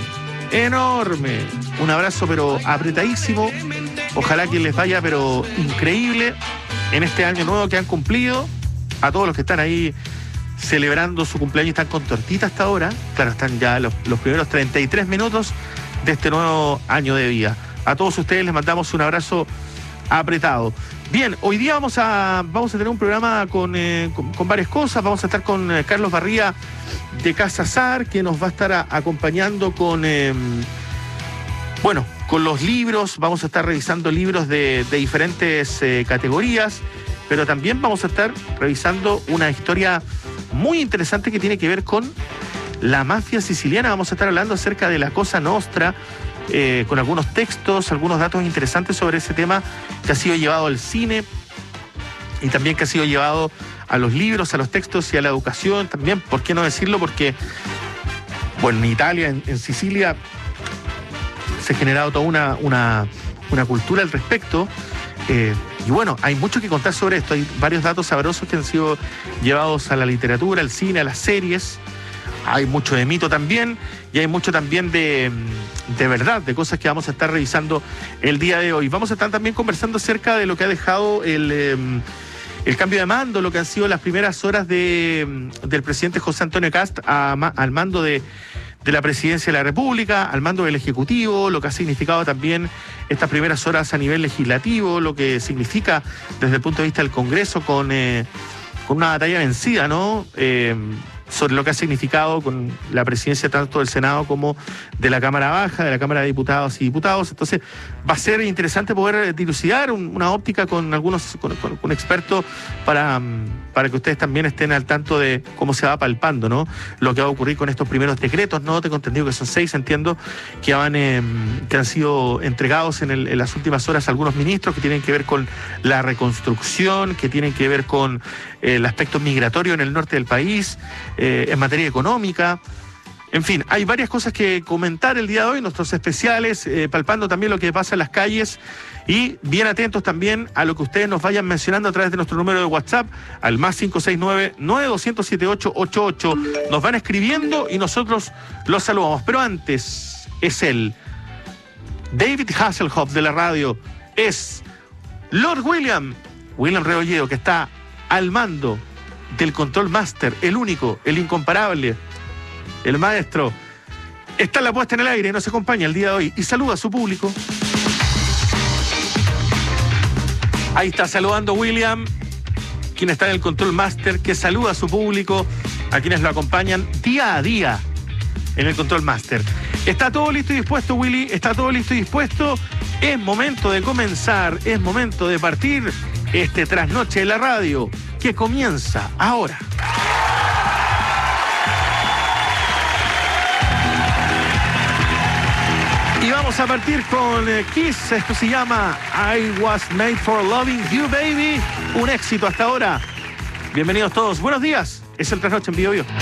Un abrazo pero apretadísimo. Ojalá que les vaya pero increíble en este año nuevo que han cumplido. A todos los que están ahí celebrando su cumpleaños, están con tortita hasta ahora. Claro, están ya los primeros 33 minutos de este nuevo año de vida. A todos ustedes les mandamos un abrazo apretado. Bien, hoy día vamos a tener un programa con varias cosas. Vamos a estar con Carlos Barría de Casa Sar, que nos va a estar acompañando con los libros. Vamos a estar revisando libros de diferentes categorías, pero también vamos a estar revisando una historia muy interesante que tiene que ver con la mafia siciliana. Vamos a estar hablando acerca de la Cosa Nostra, con algunos textos, algunos datos interesantes sobre ese tema que ha sido llevado al cine y también que ha sido llevado a los libros, a los textos y a la educación también. ¿Por qué no decirlo? Porque, bueno, en Italia, en Sicilia, se ha generado toda una cultura al respecto. Y bueno, hay mucho que contar sobre esto. Hay varios datos sabrosos que han sido llevados a la literatura, al cine, a las series. Hay mucho de mito también y hay mucho también de verdad, de cosas que vamos a estar revisando el día de hoy. Vamos a estar también conversando acerca de lo que ha dejado el cambio de mando, lo que han sido las primeras horas del presidente José Antonio Kast al mando de la presidencia de la República, al mando del Ejecutivo, lo que ha significado también estas primeras horas a nivel legislativo, lo que significa desde el punto de vista del Congreso con una batalla vencida, ¿no? Sobre lo que ha significado con la presidencia tanto del Senado como de la Cámara Baja, de la Cámara de Diputados y Diputados. Entonces va a ser interesante poder dilucidar una óptica con algunos con expertos para que ustedes también estén al tanto de cómo se va palpando, ¿no? Lo que va a ocurrir con estos primeros decretos, ¿no? Tengo entendido que son 6, entiendo, que han sido entregados en las últimas horas a algunos ministros que tienen que ver con la reconstrucción, que tienen que ver con el aspecto migratorio en el norte del país, en materia económica. En fin, hay varias cosas que comentar el día de hoy, nuestros especiales, palpando también lo que pasa en las calles y bien atentos también a lo que ustedes nos vayan mencionando a través de nuestro número de WhatsApp, al más 569-9200-7888. Nos van escribiendo y nosotros los saludamos. Pero antes es él, David Hasselhoff de la radio, es Lord William Rebolledo, que está al mando del Control Master, el único, el incomparable, el maestro. Está en la puesta en el aire, nos acompaña el día de hoy y saluda a su público. Ahí está saludando William, quien está en el Control Master, que saluda a su público, a quienes lo acompañan día a día en el Control Master. ¿Está todo listo y dispuesto, Willy? ¿Está todo listo y dispuesto? Es momento de comenzar, es momento de partir este trasnoche de la radio que comienza ahora. Y vamos a partir con Kiss. Esto se llama I Was Made for Loving You, Baby. Un éxito hasta ahora. Bienvenidos todos. Buenos días. Es el trasnoche en Bio Bio.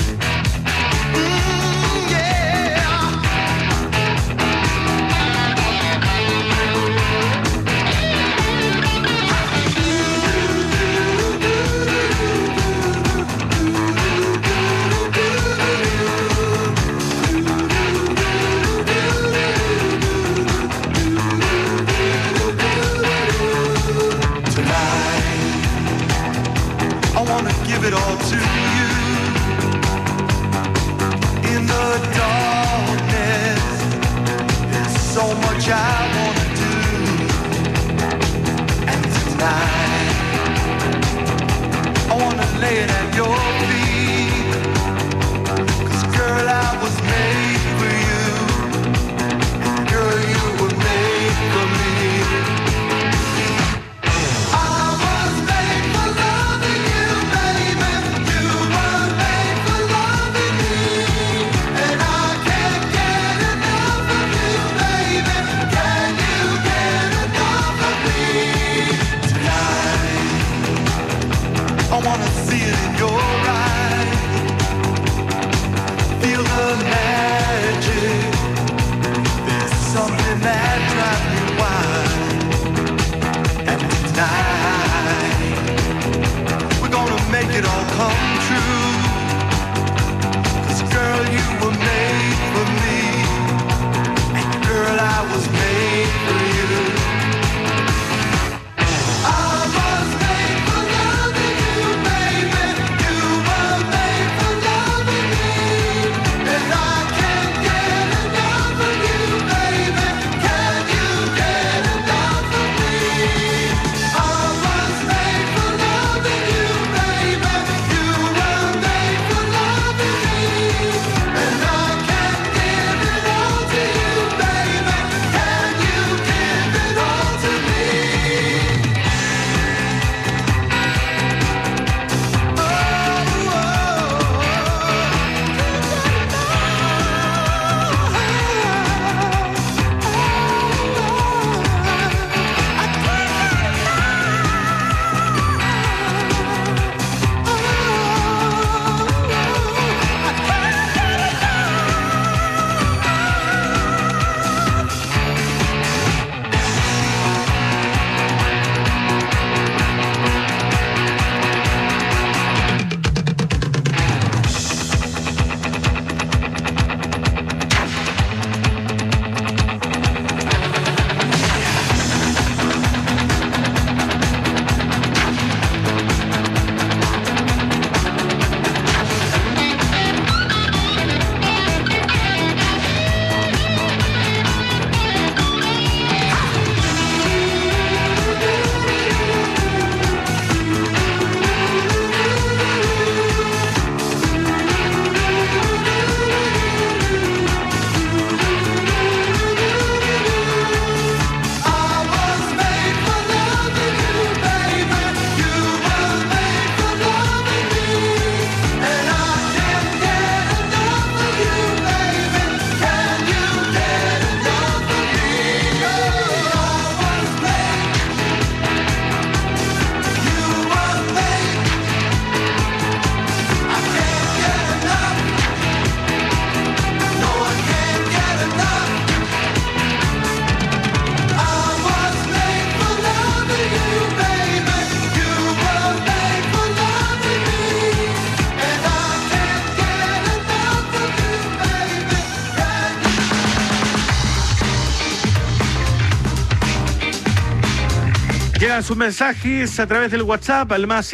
Llegan sus mensajes a través del WhatsApp al más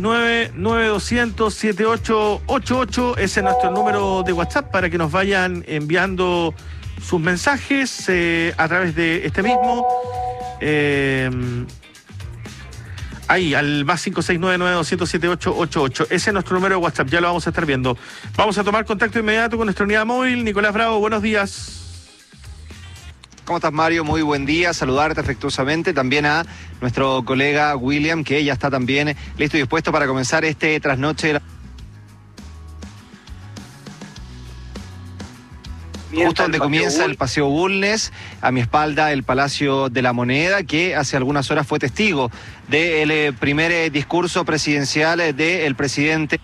569-9200-7888. Ese es nuestro número de WhatsApp para que nos vayan enviando sus mensajes a través de este mismo. Ahí, al más 569-9200-7888. Ese es nuestro número de WhatsApp, ya lo vamos a estar viendo. Vamos a tomar contacto inmediato con nuestra unidad móvil. Nicolás Bravo, buenos días. ¿Cómo estás, Mario? Muy buen día, saludarte afectuosamente, también a nuestro colega William, que ya está también listo y dispuesto para comenzar este trasnoche. Justo donde comienza el Paseo Bulnes, a mi espalda el Palacio de la Moneda, que hace algunas horas fue testigo del primer discurso presidencial del presidente.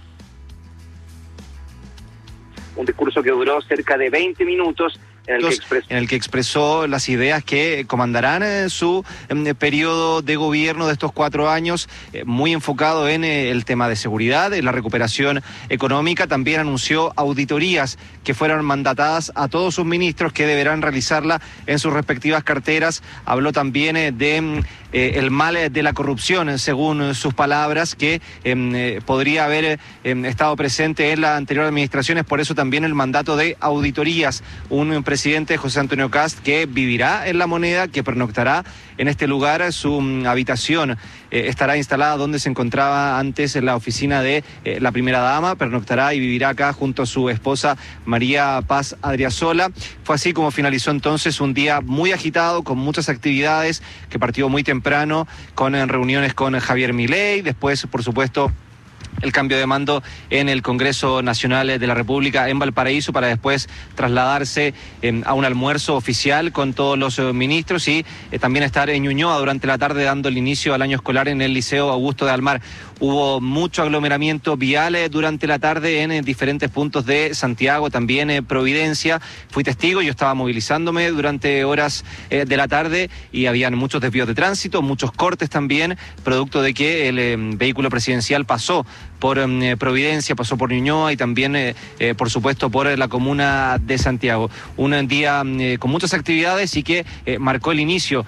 Un discurso que duró cerca de 20 minutos, en el que expresó las ideas que comandarán su periodo de gobierno de estos 4 años, muy enfocado en el tema de seguridad, en la recuperación económica. También anunció auditorías que fueron mandatadas a todos sus ministros que deberán realizarla en sus respectivas carteras. Habló también de el mal de la corrupción, según sus palabras, que podría haber estado presente en la anterior administración. Es por eso también el mandato de auditorías. Un presidente, José Antonio Kast, que vivirá en La Moneda, que pernoctará en este lugar. Su habitación estará instalada donde se encontraba antes en la oficina de la primera dama. Pernoctará y vivirá acá junto a su esposa María Paz Adriasola. Fue así como finalizó entonces un día muy agitado, con muchas actividades, que partió muy temprano, con reuniones con Javier Milei. Después, por supuesto, el cambio de mando en el Congreso Nacional de la República en Valparaíso, para después trasladarse a un almuerzo oficial con todos los ministros y también estar en Ñuñoa durante la tarde, dando el inicio al año escolar en el Liceo Augusto de Almar. Hubo mucho aglomeramiento vial durante la tarde en diferentes puntos de Santiago, también Providencia. Fui testigo, yo estaba movilizándome durante horas de la tarde y habían muchos desvíos de tránsito, muchos cortes también, producto de que el vehículo presidencial pasó por Providencia, pasó por Ñuñoa y también, por supuesto, por la comuna de Santiago. Un día con muchas actividades y que marcó el inicio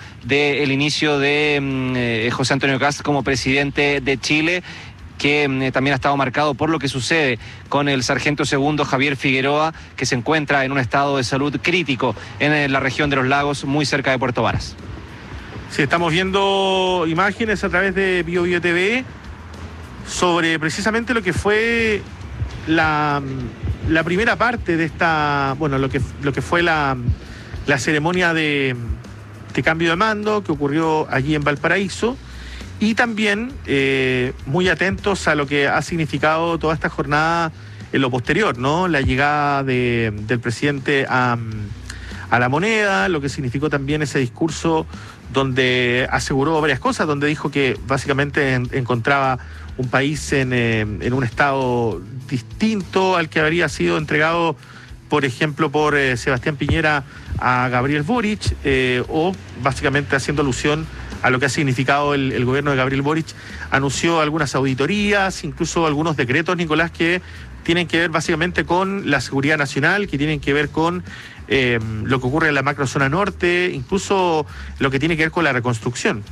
de José Antonio Kast como presidente de Chile, que también ha estado marcado por lo que sucede con el sargento segundo Javier Figueroa, que se encuentra en un estado de salud crítico en la región de Los Lagos, muy cerca de Puerto Varas. Sí, estamos viendo imágenes a través de BioBio TV sobre precisamente lo que fue la primera parte de esta, bueno, lo que fue la ceremonia de cambio de mando que ocurrió allí en Valparaíso, y también muy atentos a lo que ha significado toda esta jornada en lo posterior, ¿no? La llegada del presidente a La Moneda, lo que significó también ese discurso donde aseguró varias cosas, donde dijo que básicamente encontraba un país en un estado distinto al que habría sido entregado, por ejemplo, por Sebastián Piñera a Gabriel Boric, o básicamente haciendo alusión a lo que ha significado el gobierno de Gabriel Boric. Anunció algunas auditorías, incluso algunos decretos, Nicolás, que tienen que ver básicamente con la seguridad nacional, que tienen que ver con lo que ocurre en la macrozona norte, incluso lo que tiene que ver con la reconstrucción.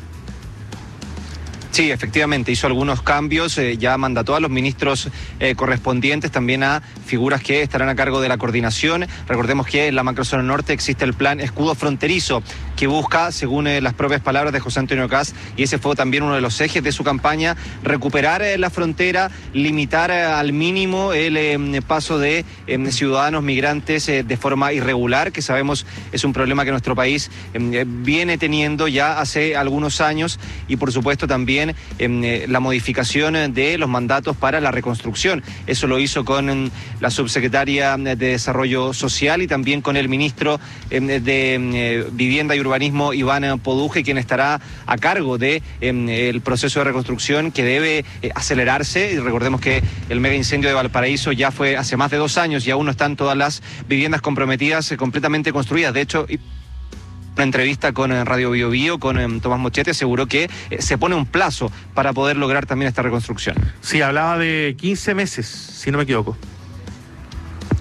Sí, efectivamente, hizo algunos cambios, ya mandató a los ministros correspondientes, también a figuras que estarán a cargo de la coordinación. Recordemos que en la macrozona norte existe el plan Escudo Fronterizo, que busca, según las propias palabras de José Antonio Kast, y ese fue también uno de los ejes de su campaña, recuperar la frontera, limitar al mínimo el paso de ciudadanos migrantes de forma irregular, que sabemos es un problema que nuestro país viene teniendo ya hace algunos años, y por supuesto también la modificación de los mandatos para la reconstrucción. Eso lo hizo con la subsecretaria de Desarrollo Social y también con el ministro de Vivienda y Urbanismo, Iván Poduje, quien estará a cargo de el proceso de reconstrucción, que debe acelerarse. Y recordemos que el mega incendio de Valparaíso ya fue hace más de 2 años y aún no están todas las viviendas comprometidas completamente construidas. De hecho, una entrevista con Radio BioBio, con Tomás Mochete, aseguró que se pone un plazo para poder lograr también esta reconstrucción. Sí, hablaba de 15 meses, si no me equivoco.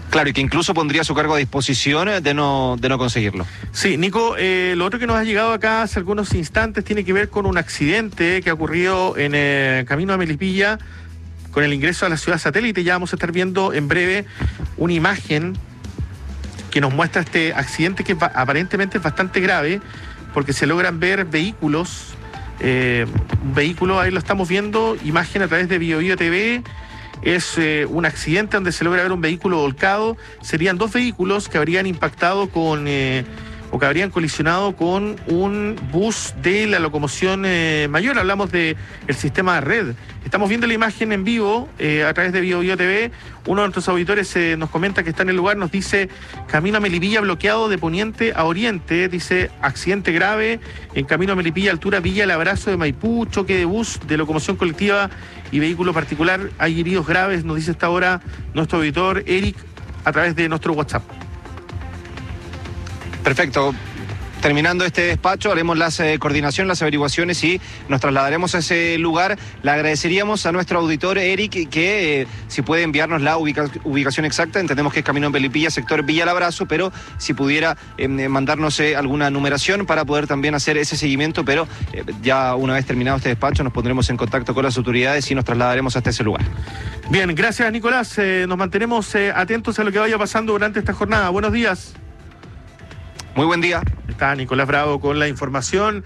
Claro, y que incluso pondría su cargo a disposición de no conseguirlo. Sí, Nico, lo otro que nos ha llegado acá hace algunos instantes tiene que ver con un accidente que ha ocurrido en camino a Melipilla con el ingreso a la ciudad satélite. Ya vamos a estar viendo en breve una imagen que nos muestra este accidente que aparentemente es bastante grave porque se logran ver vehículos, un vehículo, ahí lo estamos viendo, imagen a través de BioBio TV. Es un accidente donde se logra ver un vehículo volcado. Serían 2 vehículos que habrían impactado con o que habrían colisionado con un bus de la locomoción mayor. Hablamos del sistema red. Estamos viendo la imagen en vivo a través de BioBio TV. Uno de nuestros auditores nos comenta que está en el lugar, nos dice: camino a Melipilla bloqueado de poniente a oriente, dice accidente grave en camino a Melipilla, altura Villa El Abrazo de Maipú, choque de bus de locomoción colectiva y vehículo particular, hay heridos graves, nos dice hasta ahora nuestro auditor Eric a través de nuestro WhatsApp. Perfecto. Terminando este despacho, haremos las coordinaciones, las averiguaciones y nos trasladaremos a ese lugar. Le agradeceríamos a nuestro auditor Eric que si puede enviarnos la ubicación exacta. Entendemos que es camino en Melipilla, sector Villa El Abrazo, pero si pudiera mandarnos alguna numeración para poder también hacer ese seguimiento. Pero ya una vez terminado este despacho nos pondremos en contacto con las autoridades y nos trasladaremos hasta ese lugar. Bien, gracias Nicolás. Nos mantenemos atentos a lo que vaya pasando durante esta jornada. Buenos días. Muy buen día. Está Nicolás Bravo con la información.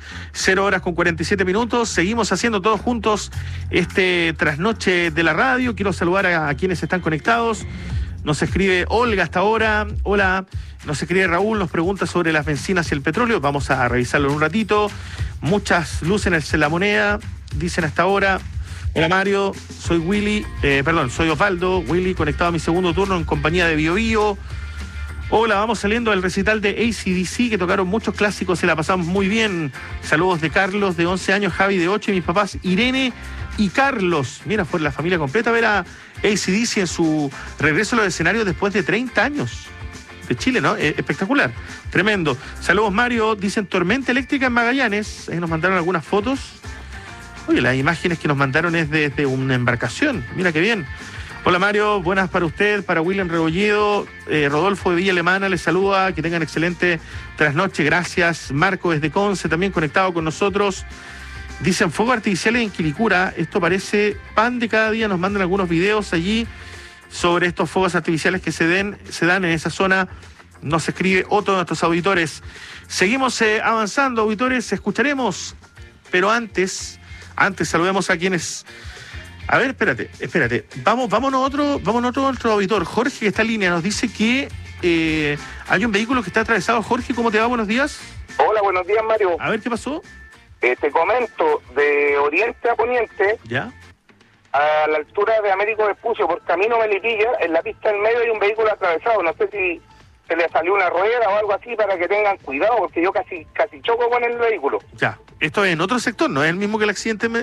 0:47. Seguimos haciendo todos juntos este trasnoche de la radio. Quiero saludar a quienes están conectados. Nos escribe Olga hasta ahora. Hola. Nos escribe Raúl, nos pregunta sobre las bencinas y el petróleo. Vamos a revisarlo en un ratito. Muchas luces en la moneda, dicen hasta ahora. Hola Mario, soy soy Osvaldo. Willy, conectado a mi segundo turno en compañía de BioBio. Hola, vamos saliendo del recital de AC/DC, que tocaron muchos clásicos y la pasamos muy bien. Saludos de Carlos, de 11 años, Javi, de 8, y mis papás Irene y Carlos. Mira, fue la familia completa a ver a AC/DC en su regreso a los escenarios después de 30 años. De Chile, ¿no? Espectacular, tremendo. Saludos Mario, dicen tormenta eléctrica en Magallanes. Ahí nos mandaron algunas fotos. Oye, las imágenes que nos mandaron es desde una embarcación. Mira qué bien. Hola Mario, buenas para usted, para William Rebolledo, Rodolfo de Villa Alemana les saluda, que tengan excelente trasnoche, gracias. Marco desde Conce, también conectado con nosotros. Dicen fuegos artificiales en Quilicura, esto parece pan de cada día, nos mandan algunos videos allí sobre estos fuegos artificiales que se dan en esa zona. Nos escribe otro de nuestros auditores. Seguimos avanzando, auditores, escucharemos, pero antes saludemos a quienes... A ver, espérate. Vámonos a otro auditor. Jorge, que está en línea, nos dice que hay un vehículo que está atravesado. Jorge, ¿cómo te va? Buenos días. Hola, buenos días, Mario. A ver, ¿qué pasó? Te comento, de oriente a poniente, ¿ya? A la altura de Américo Vespucio, por camino Melipilla, en la pista del medio hay un vehículo atravesado. No sé si se le salió una rueda o algo así, para que tengan cuidado, porque yo casi choco con el vehículo. Ya, esto es en otro sector, ¿no es el mismo que el accidente? No,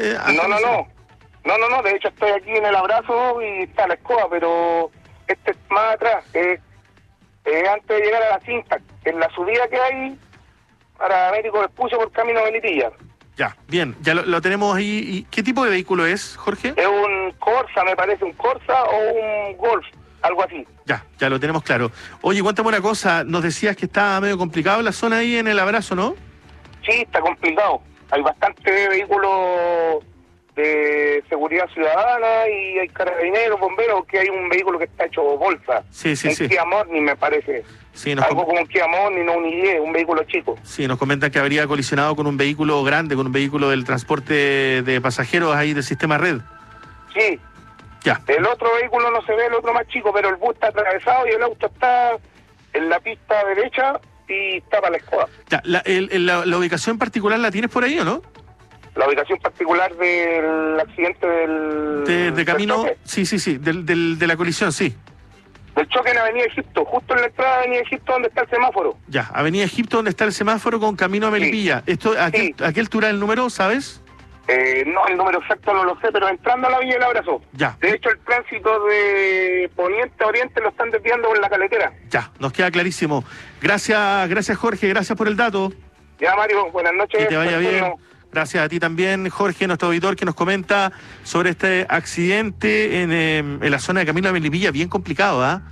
de hecho estoy aquí en El Abrazo y está la escoba, pero este es más atrás, antes de llegar a la cinta, en la subida que hay para Américo Vespucio por camino a Melipilla. Ya, bien, ya lo tenemos ahí. ¿Y qué tipo de vehículo es, Jorge? Es un Corsa, me parece, un Corsa o un Golf, algo así. Ya lo tenemos claro. Oye, cuéntame una cosa, nos decías que está medio complicado la zona ahí en El Abrazo, ¿no? Sí, está complicado, hay bastante vehículos de seguridad ciudadana y hay carabineros, bomberos, que hay un vehículo que está hecho bolsa. Sí. Un Kia Morning, me parece. Sí, algo como un Kia Morning, no un ID, un vehículo chico. Sí, nos comentan que habría colisionado con un vehículo grande, con un vehículo del transporte de pasajeros ahí del sistema red. Sí. Ya. El otro vehículo no se ve, el otro más chico, pero el bus está atravesado y el auto está en la pista derecha y está para la escoba. Ya, la ubicación particular la tienes por ahí, ¿o no? La ubicación particular del accidente de camino, sí, de la colisión, sí. Del choque en Avenida Egipto, justo en la entrada de Avenida Egipto donde está el semáforo. Ya, Avenida Egipto donde está el semáforo con camino a Melipilla. Sí. ¿A qué altura el número, sabes? No, el número exacto no lo sé, pero entrando a la Villa del Abrazo. Ya. De hecho, el tránsito de poniente a oriente lo están desviando por la carretera. Ya, nos queda clarísimo. Gracias Jorge, gracias por el dato. Ya, Mario, buenas noches. Que te vaya bien. Gracias a ti también, Jorge, nuestro auditor, que nos comenta sobre este accidente en la zona de camino a Melipilla, bien complicado, ¿ah?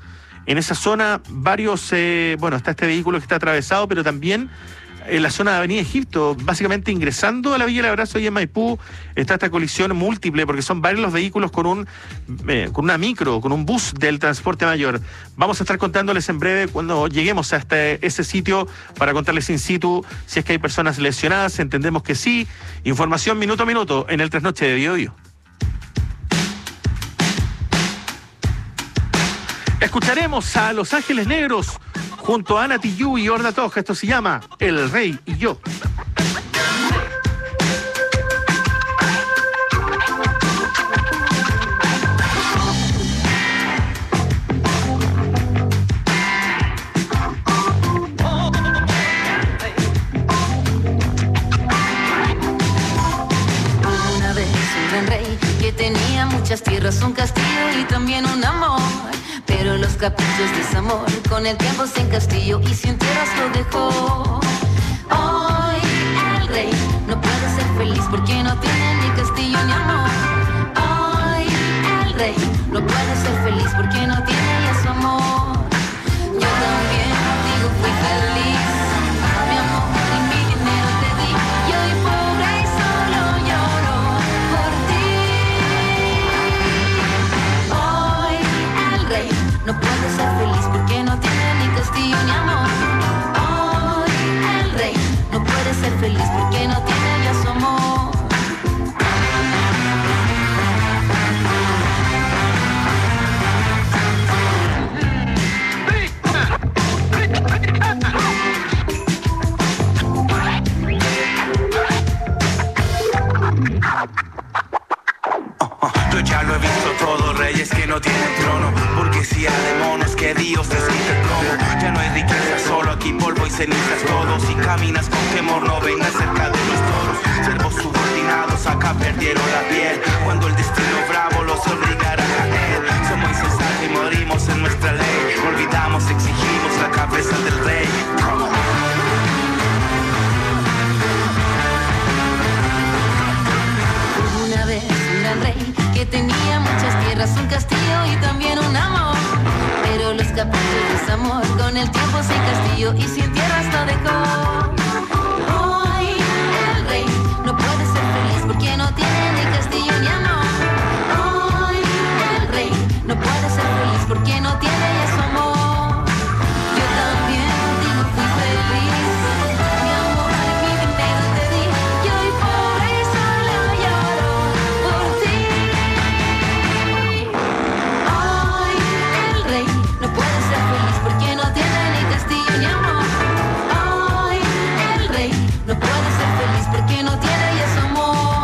En esa zona varios, está este vehículo que está atravesado, pero también en la zona de Avenida Egipto, básicamente ingresando a la Villa del Abrazo y en Maipú, está esta colisión múltiple, porque son varios los vehículos con una micro, con un bus del transporte mayor. Vamos a estar contándoles en breve cuando lleguemos hasta ese sitio para contarles in situ si es que hay personas lesionadas. Entendemos que sí. Información minuto a minuto en el Trasnoche de Bio Bio. Escucharemos a Los Ángeles Negros junto a Ana Tijoux y Orna Toja. Esto se llama El Rey y Yo. Una vez un gran rey que tenía muchas tierras, un castillo y también un amor. Pero los caprichos de ese amor con el tiempo sin castillo y sin tierras lo dejó. Hoy el rey no puede ser feliz porque no tiene ni castillo ni amor. Hoy el rey no puede ser feliz porque no tiene ya su amor. Yo también contigo fui feliz, mi amor y mi dinero te di. Y hoy pobre y solo lloro por ti. Hoy el rey no puede ser feliz porque no tiene ni castillo ni amor. Hoy el rey no puede ser feliz porque no tiene ya su amor. Yo ya lo he visto todo, reyes que no tienen trono, burguesía de monos que Dios les quita el plomo. Ya no hay riqueza, solo aquí polvo y cenizas todos. Si caminas con temor no vengas cerca de los toros. Siervos subordinados acá perdieron la piel cuando el destino bravo los obligará a caer. Somos insensatos y morimos en nuestra ley. Olvidamos, exigimos la cabeza del rey. Una vez un gran rey que tenía muchas tierras, un castillo y también un amor. Pero los caprichos de ese amor con el tiempo sin castillo y sin tierras lo dejó. Hoy el rey no puede ser feliz porque no tiene ni castillo ni amor. Hoy el rey no puede ser feliz porque no tiene ya su amor. Yo también contigo fui feliz, mi amor y mi dinero te di. Y hoy pobre y solo lloro por ti. Hoy el rey no puede ser feliz porque no tiene ni castillo ni amor. Hoy el rey no puede ser feliz porque no tiene ya su amor.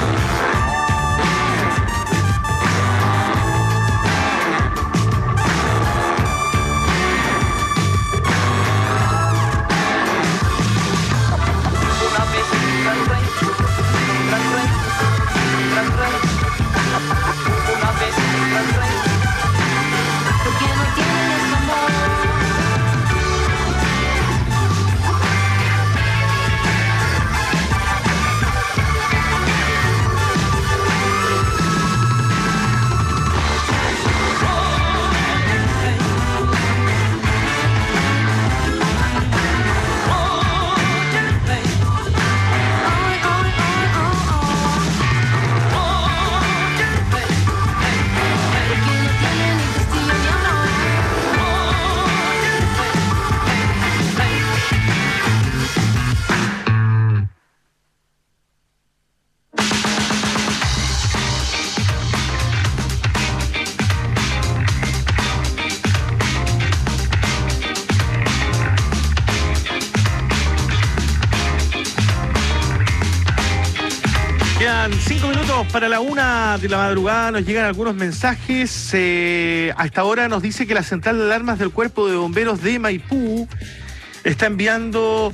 Una vez un gran rey, gran rey, gran rey. Una vez un gran rey, Porque no tiene ya su amor. Quedan 5 minutos para la 1 de la madrugada, nos llegan algunos mensajes. A esta hora nos dice que la central de alarmas del Cuerpo de Bomberos de Maipú está enviando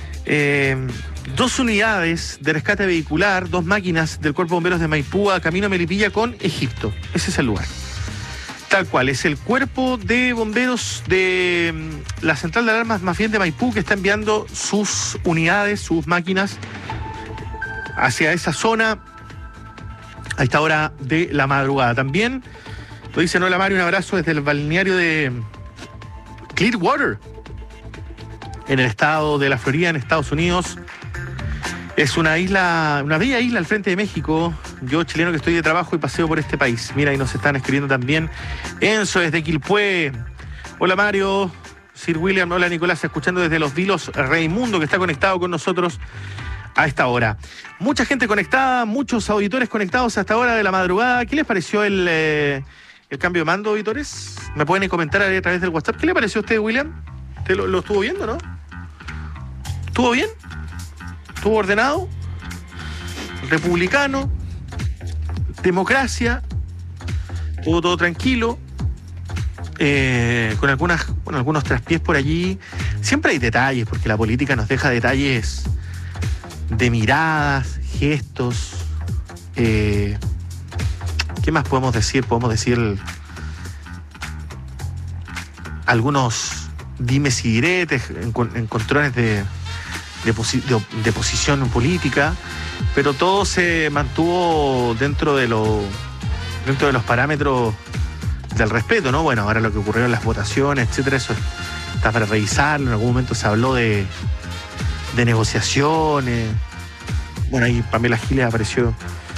2 unidades de rescate vehicular, 2 máquinas del Cuerpo de Bomberos de Maipú a camino a Melipilla con Egipto. Ese es el lugar. Tal cual, es el Cuerpo de Bomberos de la central de alarmas más bien de Maipú que está enviando sus unidades, sus máquinas hacia esa zona a esta hora de la madrugada. También lo dice Noela Mario, un abrazo desde el balneario de Clearwater, en el estado de la Florida, en Estados Unidos. Es una isla, una bella isla al frente de México. Yo, chileno que estoy de trabajo y paseo por este país. Mira, y nos están escribiendo también Enzo desde Quilpué. Hola Mario, Sir William, hola Nicolás, escuchando desde Los Vilos, Raimundo, que está conectado con nosotros a esta hora. Mucha gente conectada, muchos auditores conectados a esta hora de la madrugada. ¿Qué les pareció el cambio de mando, auditores? Me pueden comentar a través del WhatsApp. ¿Qué le pareció a usted, William? ¿Usted lo estuvo viendo, no? ¿Estuvo bien? ¿Estuvo ordenado? Republicano, democracia, estuvo todo tranquilo, con algunos traspiés por allí. Siempre hay detalles, porque la política nos deja detalles de miradas, gestos. ¿Qué más podemos decir? Podemos decir algunos dimes y diretes, encontrones de posición política, pero todo se mantuvo dentro de los parámetros del respeto, ¿no? Bueno, ahora lo que ocurrió en las votaciones, etcétera, eso está para revisarlo. En algún momento se habló de negociaciones. Bueno, ahí Pamela Giles apareció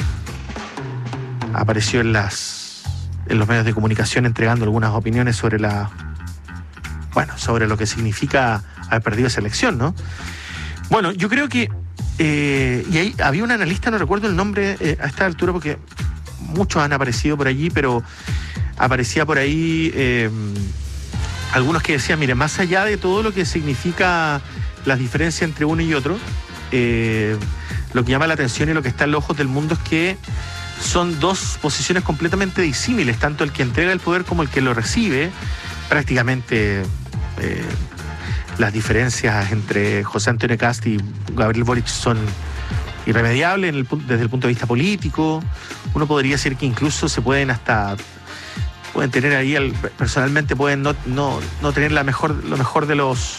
en los medios de comunicación entregando algunas opiniones sobre sobre lo que significa haber perdido esa elección, ¿no? Bueno, yo creo que y ahí había un analista, no recuerdo el nombre a esta altura porque muchos han aparecido por allí, pero aparecía por ahí algunos que decían, mire, más allá de todo lo que significa las diferencias entre uno y otro, lo que llama la atención y lo que está en los ojos del mundo es que son dos posiciones completamente disímiles, tanto el que entrega el poder como el que lo recibe. Prácticamente las diferencias entre José Antonio Kast y Gabriel Boric son irremediables desde el punto de vista político. Uno podría decir que incluso pueden tener ahí, personalmente pueden no tener lo mejor de los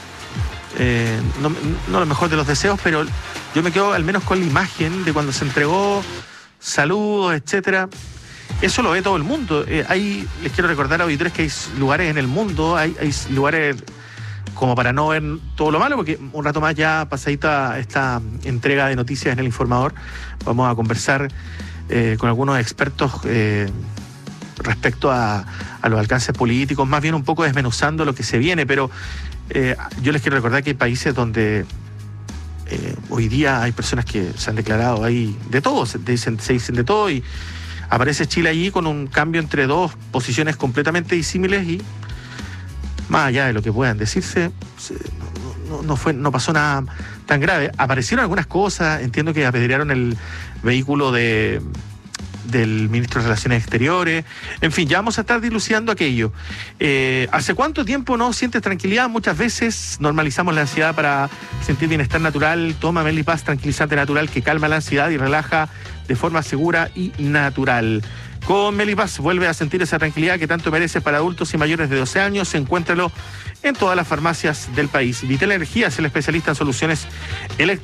no lo mejor de los deseos, pero yo me quedo al menos con la imagen de cuando se entregó, saludos, etcétera. Eso lo ve todo el mundo. Les quiero recordar, auditores, que hay lugares en el mundo, hay lugares como para no ver todo lo malo, porque un rato más ya pasadita esta entrega de noticias en El Informador, vamos a conversar con algunos expertos respecto a los alcances políticos, más bien un poco desmenuzando lo que se viene, pero yo les quiero recordar que hay países donde hoy día hay personas que se han declarado ahí de todo, se dicen de todo, y aparece Chile allí con un cambio entre dos posiciones completamente disímiles y más allá de lo que puedan decirse, no pasó nada tan grave. Aparecieron algunas cosas, entiendo que apedrearon el vehículo del ministro de Relaciones Exteriores. En fin, ya vamos a estar dilucidando aquello. ¿Hace cuánto tiempo no sientes tranquilidad? Muchas veces normalizamos la ansiedad para sentir bienestar natural. Toma Melipaz, tranquilizante natural que calma la ansiedad y relaja de forma segura y natural. Con Melipaz vuelve a sentir esa tranquilidad que tanto mereces para adultos y mayores de 12 años. Encuéntralo en todas las farmacias del país. Vital Energía es el especialista en soluciones eléctricas